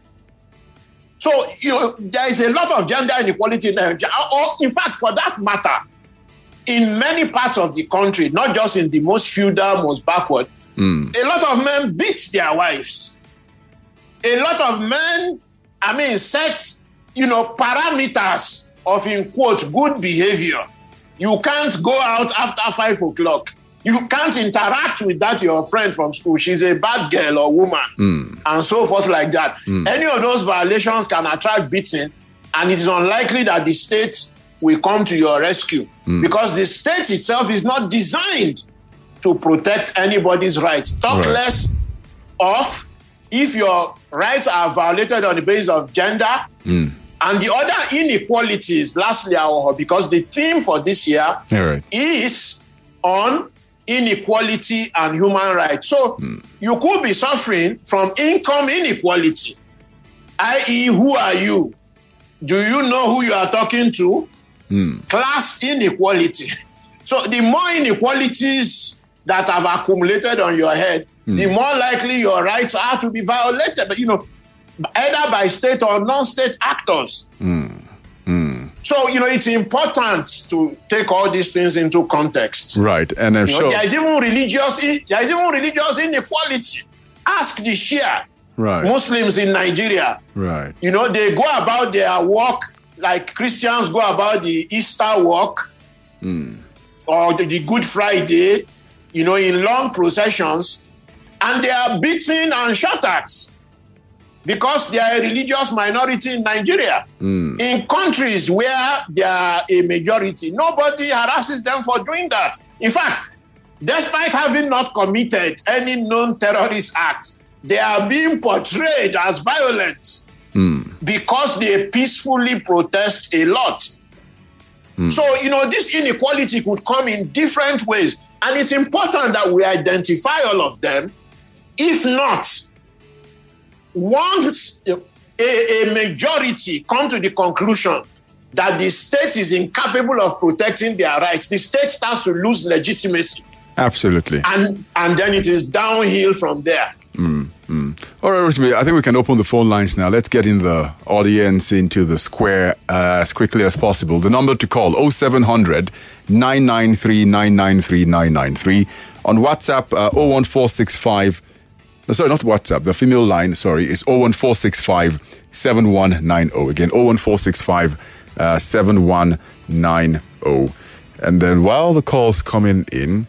Speaker 9: So you know, there is a lot of gender inequality there. Or in fact, for that matter, in many parts of the country, not just in the most feudal, most backward, mm. a lot of men beat their wives. A lot of men, I mean, set, you know, parameters of, in quote, good behavior. You can't go out after five o'clock. You can't interact with that your friend from school. She's a bad girl or woman, mm. and so forth like that. Mm. Any of those violations can attract beating, and it is unlikely that the state will come to your rescue
Speaker 6: Mm.
Speaker 9: because the state itself is not designed to protect anybody's rights. Talk
Speaker 6: Right.
Speaker 9: less of if your rights are violated on the basis of gender
Speaker 6: Mm.
Speaker 9: and the other inequalities. Lastly, our because the theme for this year
Speaker 6: All right.
Speaker 9: is on inequality and human rights. So you could be suffering from income inequality, that is, who are you? Do you know who you are talking to?
Speaker 6: Mm.
Speaker 9: Class inequality. So the more inequalities that have accumulated on your head,
Speaker 6: Mm.
Speaker 9: the more likely your rights are to be violated. But you know, either by state or non-state actors.
Speaker 6: Mm. Mm.
Speaker 9: So, you know, it's important to take all these things into context.
Speaker 6: Right, and I'm
Speaker 9: You know,
Speaker 6: sure.
Speaker 9: there is even religious, there is even religious inequality. Ask the Shia
Speaker 6: Right,
Speaker 9: Muslims in Nigeria.
Speaker 6: right.
Speaker 9: You know, they go about their work like Christians go about the Easter walk
Speaker 6: Mm.
Speaker 9: or the, the Good Friday, you know, in long processions, and they are beaten and shot at because they are a religious minority in Nigeria.
Speaker 6: Mm.
Speaker 9: In countries where they are a majority, nobody harasses them for doing that. In fact, despite having not committed any known terrorist act, they are being portrayed as violent
Speaker 6: Mm.
Speaker 9: because they peacefully protest a lot.
Speaker 6: Mm.
Speaker 9: So, you know, this inequality could come in different ways. And it's important that we identify all of them. If not, once a, a majority come to the conclusion that the state is incapable of protecting their rights, the state starts to lose legitimacy.
Speaker 6: Absolutely.
Speaker 9: And, and then it is downhill from there.
Speaker 6: Mm, mm. All right, Rotimi, I think we can open the phone lines now. Let's get in the audience into the square uh, as quickly as possible. The number to call, oh seven hundred, nine nine three, nine nine three, nine nine three. On WhatsApp, uh, oh one four six five. No, sorry, not WhatsApp. The female line, sorry, is oh one four six five, seven one nine oh. Again, oh one four six five, seven one nine oh. And then while the call's coming in,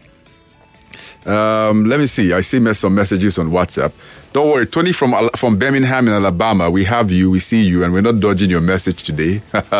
Speaker 6: Um, let me see. I see some messages on WhatsApp. Don't worry, Tony from from Birmingham in Alabama. We have you, we see you, and we're not dodging your message today.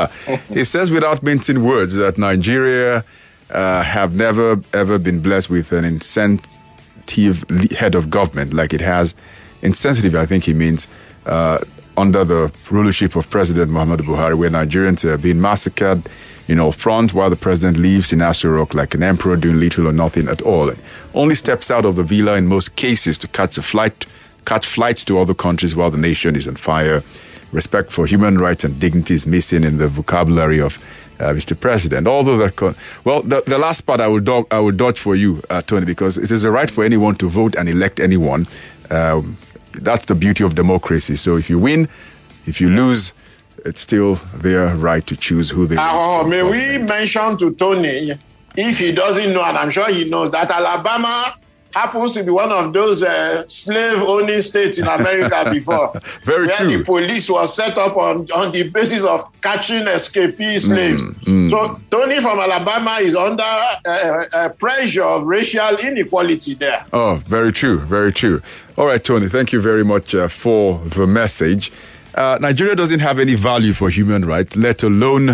Speaker 6: He says, without mincing words, that Nigeria uh, have never ever been blessed with an insensitive head of government like it has. Insensitive, I think he means, uh, under the rulership of President Muhammadu Buhari, where Nigerians are being massacred, you know, front while the president lives in Aso Rock like an emperor doing little or nothing at all. Only steps out of the villa in most cases to catch a flight, catch flights to other countries while the nation is on fire. Respect for human rights and dignity is missing in the vocabulary of uh, Mister President. Although that, con- well, the, the last part I would do- I would dodge for you, uh, Tony, because it is a right for anyone to vote and elect anyone. Um, that's the beauty of democracy. So if you win, if you lose, it's still their right to choose who they
Speaker 9: Oh,
Speaker 6: want.
Speaker 9: may we mention to Tony, if he doesn't know, and I'm sure he knows, that Alabama happens to be one of those uh, slave-owning states in America before.
Speaker 6: Very
Speaker 9: where
Speaker 6: true.
Speaker 9: the police was set up on, on the basis of catching escapee slaves.
Speaker 6: mm.
Speaker 9: So Tony from Alabama is under uh, uh, pressure of racial inequality there.
Speaker 6: Oh, very true, very true. All right, Tony, thank you very much uh, for the message. Uh, Nigeria doesn't have any value for human rights, let alone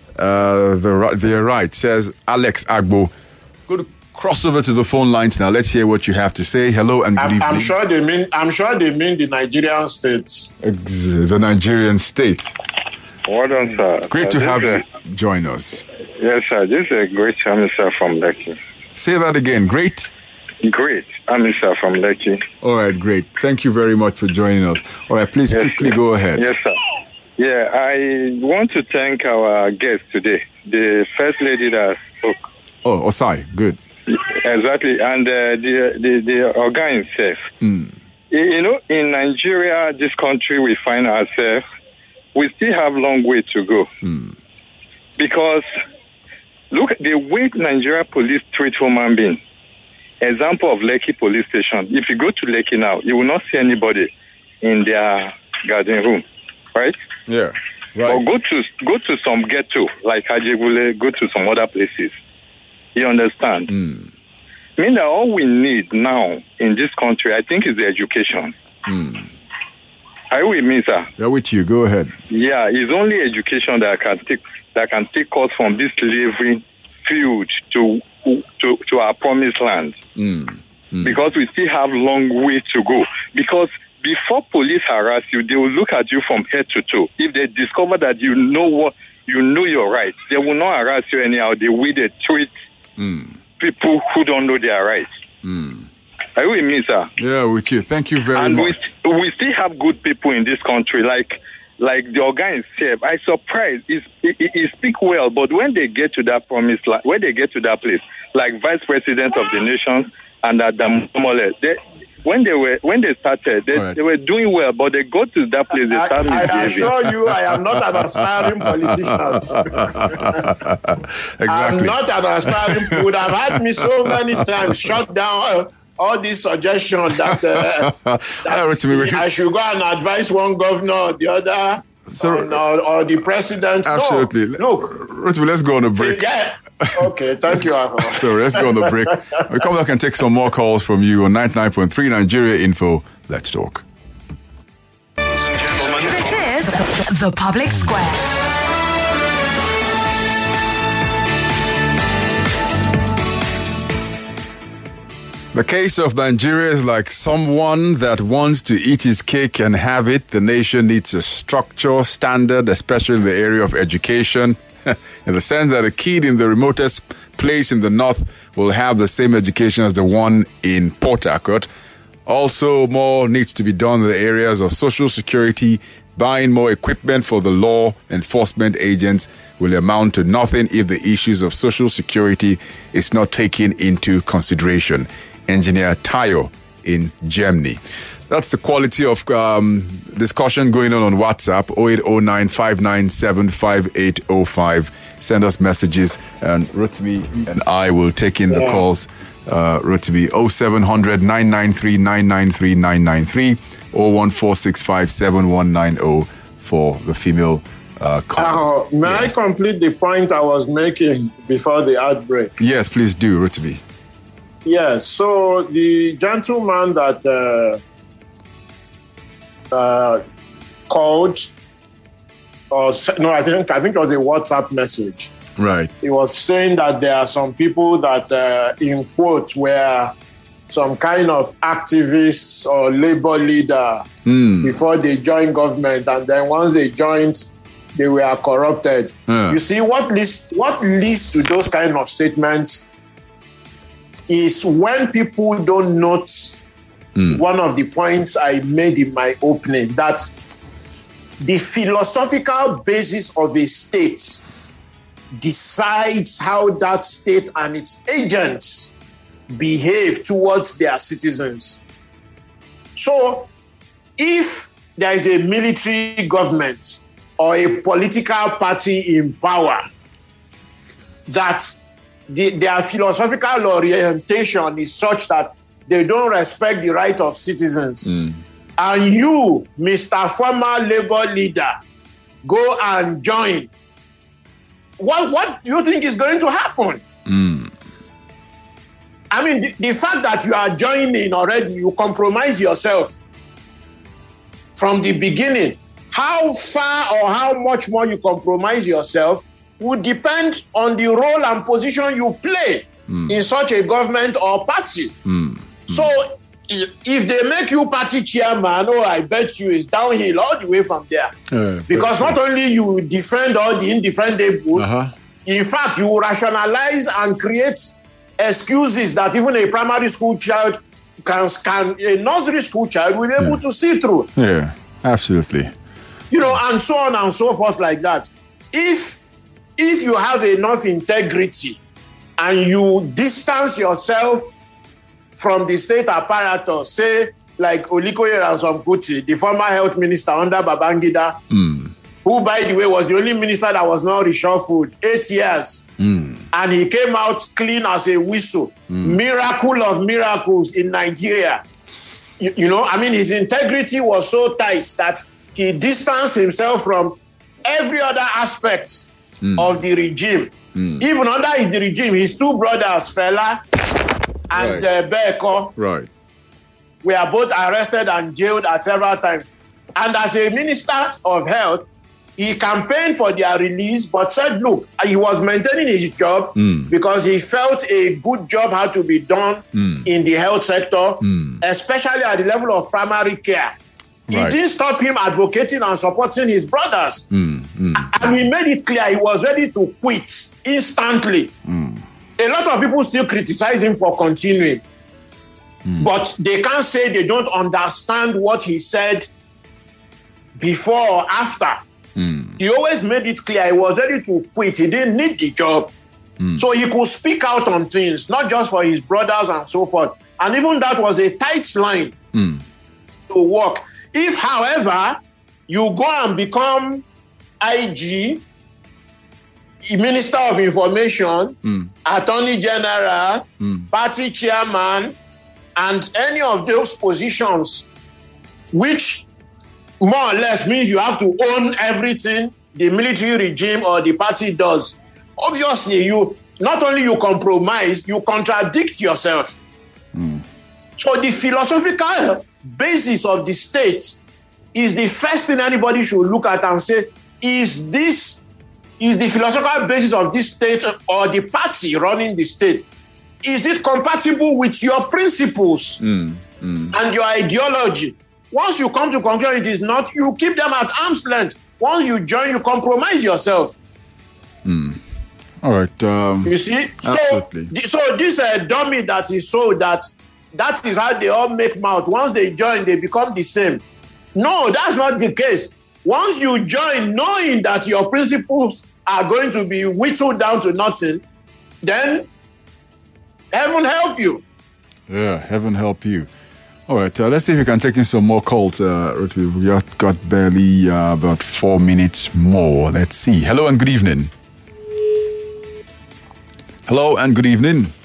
Speaker 6: uh, the, their rights, says Alex Agbo. Go to cross over to the phone lines now. Let's hear what you have to say. Hello and good
Speaker 9: I'm,
Speaker 6: evening.
Speaker 9: I'm sure they mean. I'm sure they mean the Nigerian states.
Speaker 6: Ex- the Nigerian state.
Speaker 10: Well done, sir.
Speaker 6: Great to
Speaker 10: Uh,
Speaker 6: have
Speaker 10: this
Speaker 6: you
Speaker 10: is
Speaker 6: join us.
Speaker 10: a- Yes, sir. This is a great army, sir, from Lekki.
Speaker 6: Say that again. Great.
Speaker 10: Great army, sir, from Lekki.
Speaker 6: All right, great. Thank you very much for joining us. All right, please
Speaker 10: Yes,
Speaker 6: quickly
Speaker 10: sir.
Speaker 6: go ahead.
Speaker 10: Yes, sir. Yeah, I want to thank our guest today, the first lady that spoke.
Speaker 6: Oh, Osai, good.
Speaker 10: Exactly, and uh, the the the organ himself.
Speaker 6: Mm.
Speaker 10: You know, in Nigeria, this country we find ourselves, we still have long way to go.
Speaker 6: Mm.
Speaker 10: Because look at the way Nigeria police treat human beings. Example of Lekki police station. If you go to Lekki now, you will not see anybody in their garden room, right?
Speaker 6: Yeah,
Speaker 10: right. Or go to go to some ghetto like Ajegule, go to some other places. You understand?
Speaker 6: Mm.
Speaker 10: I mean that all we need now in this country, I think, is the education.
Speaker 6: Mm.
Speaker 10: Are you with me, sir?
Speaker 6: Yeah, with you. Go ahead.
Speaker 10: Yeah, it's only education that can take that can take us from this slavery field to to, to our promised land.
Speaker 6: Mm. Mm.
Speaker 10: Because we still have long way to go. Because before police harass you, they will look at you from head to toe. If they discover that you know what you know your rights, they will not harass you anyhow. The way they treat
Speaker 6: mm.
Speaker 10: people who don't know their rights.
Speaker 6: Mm.
Speaker 10: Are you with me, sir?
Speaker 6: Yeah, with you. Thank you very
Speaker 10: and
Speaker 6: much.
Speaker 10: And we, we still have good people in this country, like like the organ itself. I surprised. He, he, he speak well, but when they get to that promised land, when they get to that place, like Vice President of the Nation and Adam Mole, they when they were when they started, they, right. they were doing well, but they got to that place, they started misbehaving.
Speaker 9: I assure you, I am not an aspiring politician.
Speaker 6: Exactly.
Speaker 9: I'm not an aspiring. You would have had me so many times shut down all these suggestions that, uh, that I should go and advise one governor or the other, so, on, or, or the president.
Speaker 6: Absolutely.
Speaker 9: No, look,
Speaker 6: Rotimi, let's go on a break.
Speaker 9: Yeah. Okay, thank you.
Speaker 6: So let's go on the break. We come back and take some more calls from you on ninety-nine point three Nigeria Info. Let's talk.
Speaker 5: This is The Public Square.
Speaker 6: The case of Nigeria is like someone that wants to eat his cake and have it. The nation needs a structure, standard, especially in the area of education, in the sense that a kid in the remotest place in the north will have the same education as the one in Port Harcourt. Also, more needs to be done in the areas of social security. Buying more equipment for the law enforcement agents will amount to nothing if the issues of social security is not taken into consideration. Engineer Tayo in Germany. That's the quality of um, discussion going on on WhatsApp, oh eight oh nine, five nine seven, five eight oh five. Send us messages, and Rotimi and I will take in the yeah. calls. Uh, Rotimi, oh seven hundred, nine nine three, nine nine three, nine nine three, oh one four six five, seven one nine oh for the female uh, callers.
Speaker 9: Uh, may yes. I complete the point I was making before the outbreak?
Speaker 6: Yes, please do, Rotimi.
Speaker 9: Yes, so the gentleman that uh, uh, called, or no, I think I think it was a WhatsApp message.
Speaker 6: Right.
Speaker 9: He was saying that there are some people that, uh, in quotes, were some kind of activists or labor leader
Speaker 6: mm.
Speaker 9: before they joined government, and then once they joined, they were corrupted.
Speaker 6: Yeah.
Speaker 9: You see, what leads what leads to those kind of statements is when people don't note mm. one of the points I made in my opening, that the philosophical basis of a state decides how that state and its agents behave towards their citizens. So if there is a military government or a political party in power that The, their philosophical orientation is such that they don't respect the right of citizens.
Speaker 6: Mm.
Speaker 9: And you, Mister Former Labour leader, go and join. What, what do you think is going to happen?
Speaker 6: Mm.
Speaker 9: I mean, the, the fact that you are joining already, you compromise yourself from the beginning. How far or how much more you compromise yourself would depend on the role and position you play mm. in such a government or party.
Speaker 6: Mm. Mm.
Speaker 9: So if, if they make you party chairman, oh, I bet you it's downhill all the way from there.
Speaker 6: Uh,
Speaker 9: because not only you defend all the indefendable,
Speaker 6: uh-huh.
Speaker 9: in fact, you rationalize and create excuses that even a primary school child can, can a nursery school child will be able
Speaker 6: yeah.
Speaker 9: to see through.
Speaker 6: Yeah, absolutely.
Speaker 9: You know, and so on and so forth like that. If If you have enough integrity and you distance yourself from the state apparatus, say like Olikoye Ransome-Kuti, the former health minister under Babangida,
Speaker 6: mm.
Speaker 9: who, by the way, was the only minister that was not reshuffled, eight years.
Speaker 6: Mm.
Speaker 9: And he came out clean as a whistle.
Speaker 6: Mm.
Speaker 9: Miracle of miracles in Nigeria. You, you know, I mean, his integrity was so tight that he distanced himself from every other aspect Mm. of the regime.
Speaker 6: Mm.
Speaker 9: Even under the regime, his two brothers, Fela and
Speaker 6: right.
Speaker 9: uh, Beko,
Speaker 6: right.
Speaker 9: were both arrested and jailed at several times. And as a minister of health, He campaigned for their release, but said, look, he was maintaining his job mm. because he felt a good job had to be done mm. in the health sector, mm. especially at the level of primary care. Right. It didn't stop him advocating and supporting his brothers. Mm. Mm. And he made it clear he was ready to quit instantly. Mm. A lot of people still criticize him for continuing. Mm. But they can't say they don't understand what he said before or after. Mm. He always made it clear he was ready to quit. He didn't need the job. Mm. So he could speak out on things, not just for his brothers and so forth. And even that was a tight line mm. to walk. If, however, you go and become I G, Minister of Information, mm. Attorney General, mm. Party Chairman, and any of those positions, which more or less means you have to own everything the military regime or the party does. Obviously, you not only you compromise, you contradict yourself. Mm. So the philosophical basis of the state is the first thing anybody should look at and say, is this, is the philosophical basis of this state or the party running the state, is it compatible with your principles mm. Mm. and your ideology? Once you come to conclusion it is not, you keep them at arm's length. Once you join, you compromise yourself.
Speaker 6: Mm. All right. Um,
Speaker 9: you see?
Speaker 6: Absolutely.
Speaker 9: So, so this uh, dummy that is so that, that is how they all make mouth. Once they join, they become the same. No, that's not the case. Once you join knowing that your principles are going to be whittled down to nothing, then heaven help you.
Speaker 6: Yeah, heaven help you. All right, uh, let's see if we can take in some more calls. Uh, we have got barely uh, about four minutes more. Let's see. Hello and good evening. Hello and good evening.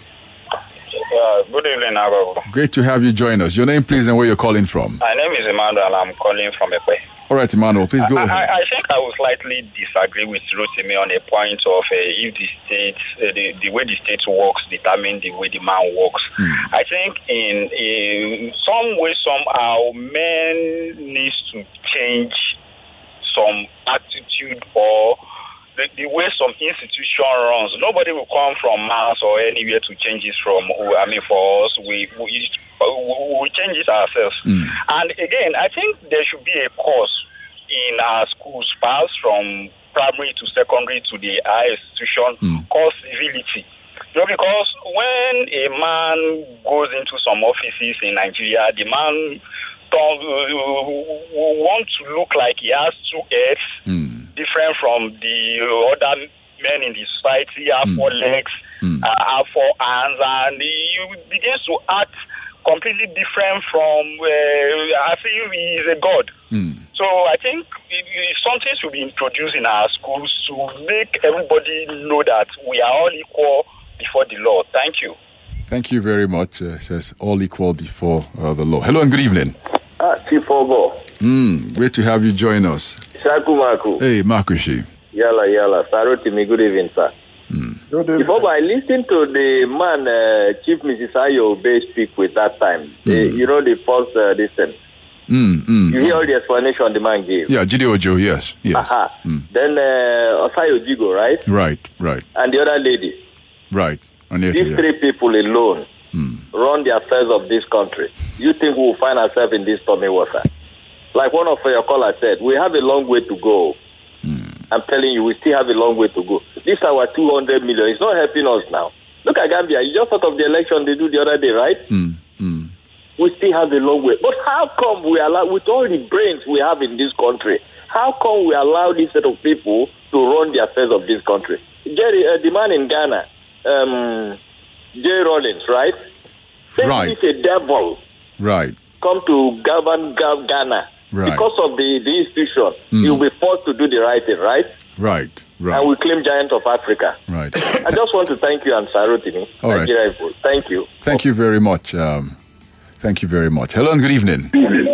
Speaker 11: Uh, good evening, Agogo.
Speaker 6: Great to have you join us. Your name, please, and where you're calling from.
Speaker 11: My name is Emmanuel. I'm calling from Ekwe.
Speaker 6: All right, Emmanuel, please go
Speaker 11: I,
Speaker 6: ahead.
Speaker 11: I, I think I would slightly disagree with Rotimi on a point of uh, if the state, uh, the, the way the state works determine the way the man works. Mm. I think in, in some way, somehow, men needs to change some attitude or the, the way some institution runs. Nobody will come from Mars or anywhere to change it from, I mean, for us, we, we we change it ourselves. Mm. And again, I think there should be a course in our schools, pass from primary to secondary to the higher institution, mm. called civility. You know, because when a man goes into some offices in Nigeria, the man don't, uh, want to look like he has two heads, mm. different from the other men in the society, have mm. four legs, mm. uh, have four hands, and he begins to act completely different from, uh, I feel he is a god. Mm. So I think it, it, something should be introduced in our schools to make everybody know that we are all equal before the law. Thank you.
Speaker 6: Thank you very much. Uh, it says all equal before uh, the law. Hello and good evening.
Speaker 12: Ah, Tifogo.
Speaker 6: Mm, great to have you join us.
Speaker 12: Shaku Maku.
Speaker 6: Hey, Makushi.
Speaker 12: Yalla, yalla. Sarotimi, good evening, sir. Mm. Before I listened to the man, uh, Chief Missus Ayo Obey speak with that time, mm. the, you know, the first uh, distance.
Speaker 6: Mm, mm.
Speaker 12: You hear all the explanation the man gave.
Speaker 6: Yeah, Jide Ojo, yes. yes.
Speaker 12: Aha. Mm. Then uh, Osayo Jigo, right?
Speaker 6: Right, right.
Speaker 12: And the other lady.
Speaker 6: Right. Aneta,
Speaker 12: These
Speaker 6: yeah.
Speaker 12: three people alone mm. run the affairs of this country. You think we will find ourselves in this stormy water? Like one of your callers said, we have a long way to go. I'm telling you, we still have a long way to go. This our two hundred million. It's not helping us now. Look at Gambia. You just thought of the election they do the other day, right?
Speaker 6: Mm, mm.
Speaker 12: We still have a long way. But how come we allow, with all the brains we have in this country, how come we allow this set of people to run the affairs of this country? Jerry, uh, the man in Ghana, um, Jay Rollins, right?
Speaker 6: Right.
Speaker 12: He's a devil.
Speaker 6: Right.
Speaker 12: Come to govern Ghana.
Speaker 6: Right.
Speaker 12: Because of the, the institution,
Speaker 6: Mm.
Speaker 12: he will be forced to do the right thing, right?
Speaker 6: Right, right.
Speaker 12: And we claim giant of Africa.
Speaker 6: Right.
Speaker 12: I just want to thank you and Sarotini.
Speaker 6: All right.
Speaker 12: Nigeria. Thank you.
Speaker 6: Thank you very much. Um, thank you very much. Hello and good evening.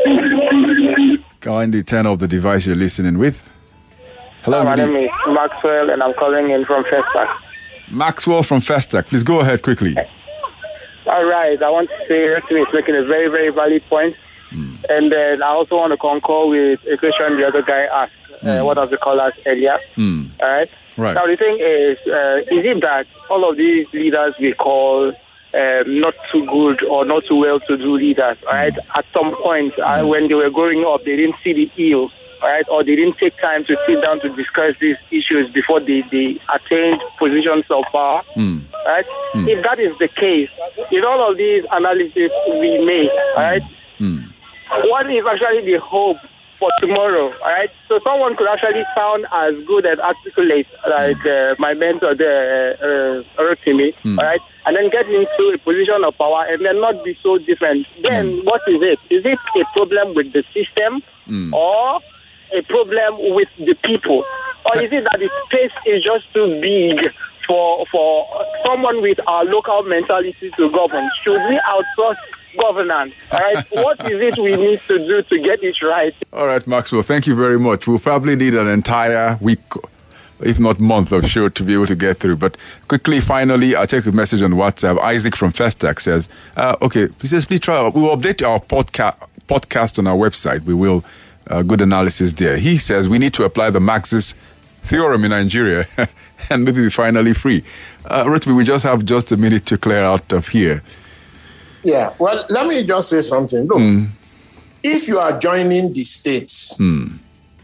Speaker 6: Kindly turn off the device you're listening with. Hello.
Speaker 13: Hi, my
Speaker 6: good
Speaker 13: name
Speaker 6: e-
Speaker 13: is Maxwell, and I'm calling in from Festac.
Speaker 6: Maxwell from Festac. Please go ahead quickly.
Speaker 13: All right. I want to say Rotimi is making a very, very valid point. Mm. And then I also want to concur with a question the other guy asked. uh, one of the callers earlier.
Speaker 6: Mm.
Speaker 13: All right.
Speaker 6: Right.
Speaker 13: Now the thing is, uh, is it that all of these leaders we call um, not too good or not too well-to-do leaders, all right? Mm. At some point, mm. uh, when they were growing up, they didn't see the ill, all right, or they didn't take time to sit down to discuss these issues before they, they attained positions of power, mm. right? Mm. If that is the case, in all of these analyses we make, all right, mm. what is actually the hope for tomorrow, all right? So someone could actually sound as good and articulate like uh, my mentor there, uh, Rotimi, mm. all right? And then get into a position of power and then not be so different. Then mm. what is it? Is it a problem with the system mm. or a problem with the people? Or is it that the space is just too big for for someone with our local mentality to govern? Should we outsource governance? All right. What is it we need to do to get it right?
Speaker 6: All right, Maxwell, thank you very much. We'll probably need an entire week, if not month of show to be able to get through. But quickly, finally, I'll take a message on WhatsApp. Isaac from Festac says, uh, okay, he says, please try, we will update our podca- podcast on our website. We will, uh, good analysis there. He says we need to apply the Maxis theorem in Nigeria and maybe we're finally free. Uh, Rotimi, we just have just a minute to clear out of here.
Speaker 9: Yeah, well, let me just say something. Look, mm. if you are joining the states, mm.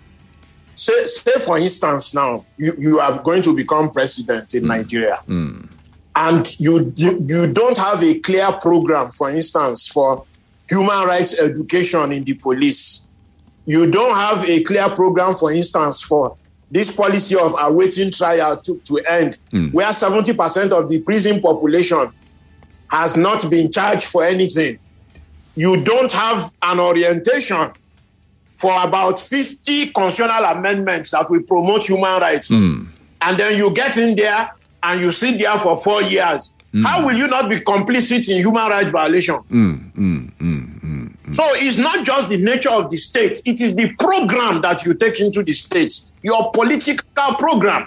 Speaker 9: say, say for instance now, you, you are going to become president in mm. Nigeria, mm. and you, you you don't have a clear program, for instance, for human rights education in the police. You don't have a clear program, for instance, for this policy of awaiting trial to, to end, mm. where seventy percent of the prison population has not been charged for anything. You don't have an orientation for about fifty constitutional amendments that will promote human rights. Mm. And then you get in there and you sit there for four years. Mm. How will you not be complicit in human rights violation? Mm, mm, mm, mm, mm. So it's not just the nature of the state. It is the program that you take into the states, your political program.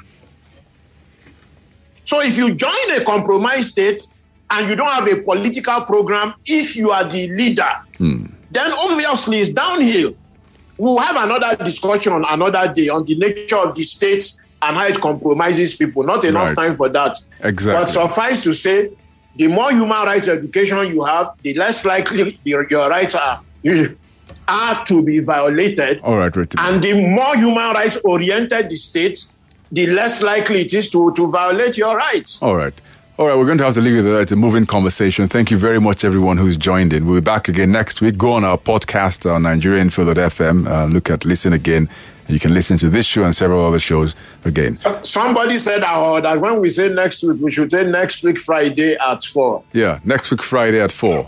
Speaker 9: So if you join a compromised state, and you don't have a political program, if you are the leader, mm. then obviously it's downhill. We'll have another discussion another day on the nature of the state and how it compromises people. Not enough right. time for that.
Speaker 6: Exactly.
Speaker 9: But suffice to say, the more human rights education you have, the less likely the, your rights are, are to be violated.
Speaker 6: All right, right.
Speaker 9: And the more human rights oriented the state, the less likely it is to, to violate your rights.
Speaker 6: All right. All right, we're going to have to leave it there. It's a moving conversation. Thank you very much, everyone who's joined in. We'll be back again next week. Go on our podcast on Nigeria Info dot F M. Uh, look at Listen Again. You can listen to this show and several other shows again.
Speaker 9: Somebody said uh, that when we say next week, we should say next week Friday at four.
Speaker 6: Yeah, next week Friday at four.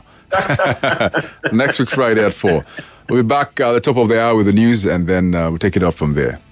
Speaker 6: Next week Friday at four. We'll be back at the top of the hour with the news, and then uh, we'll take it up from there.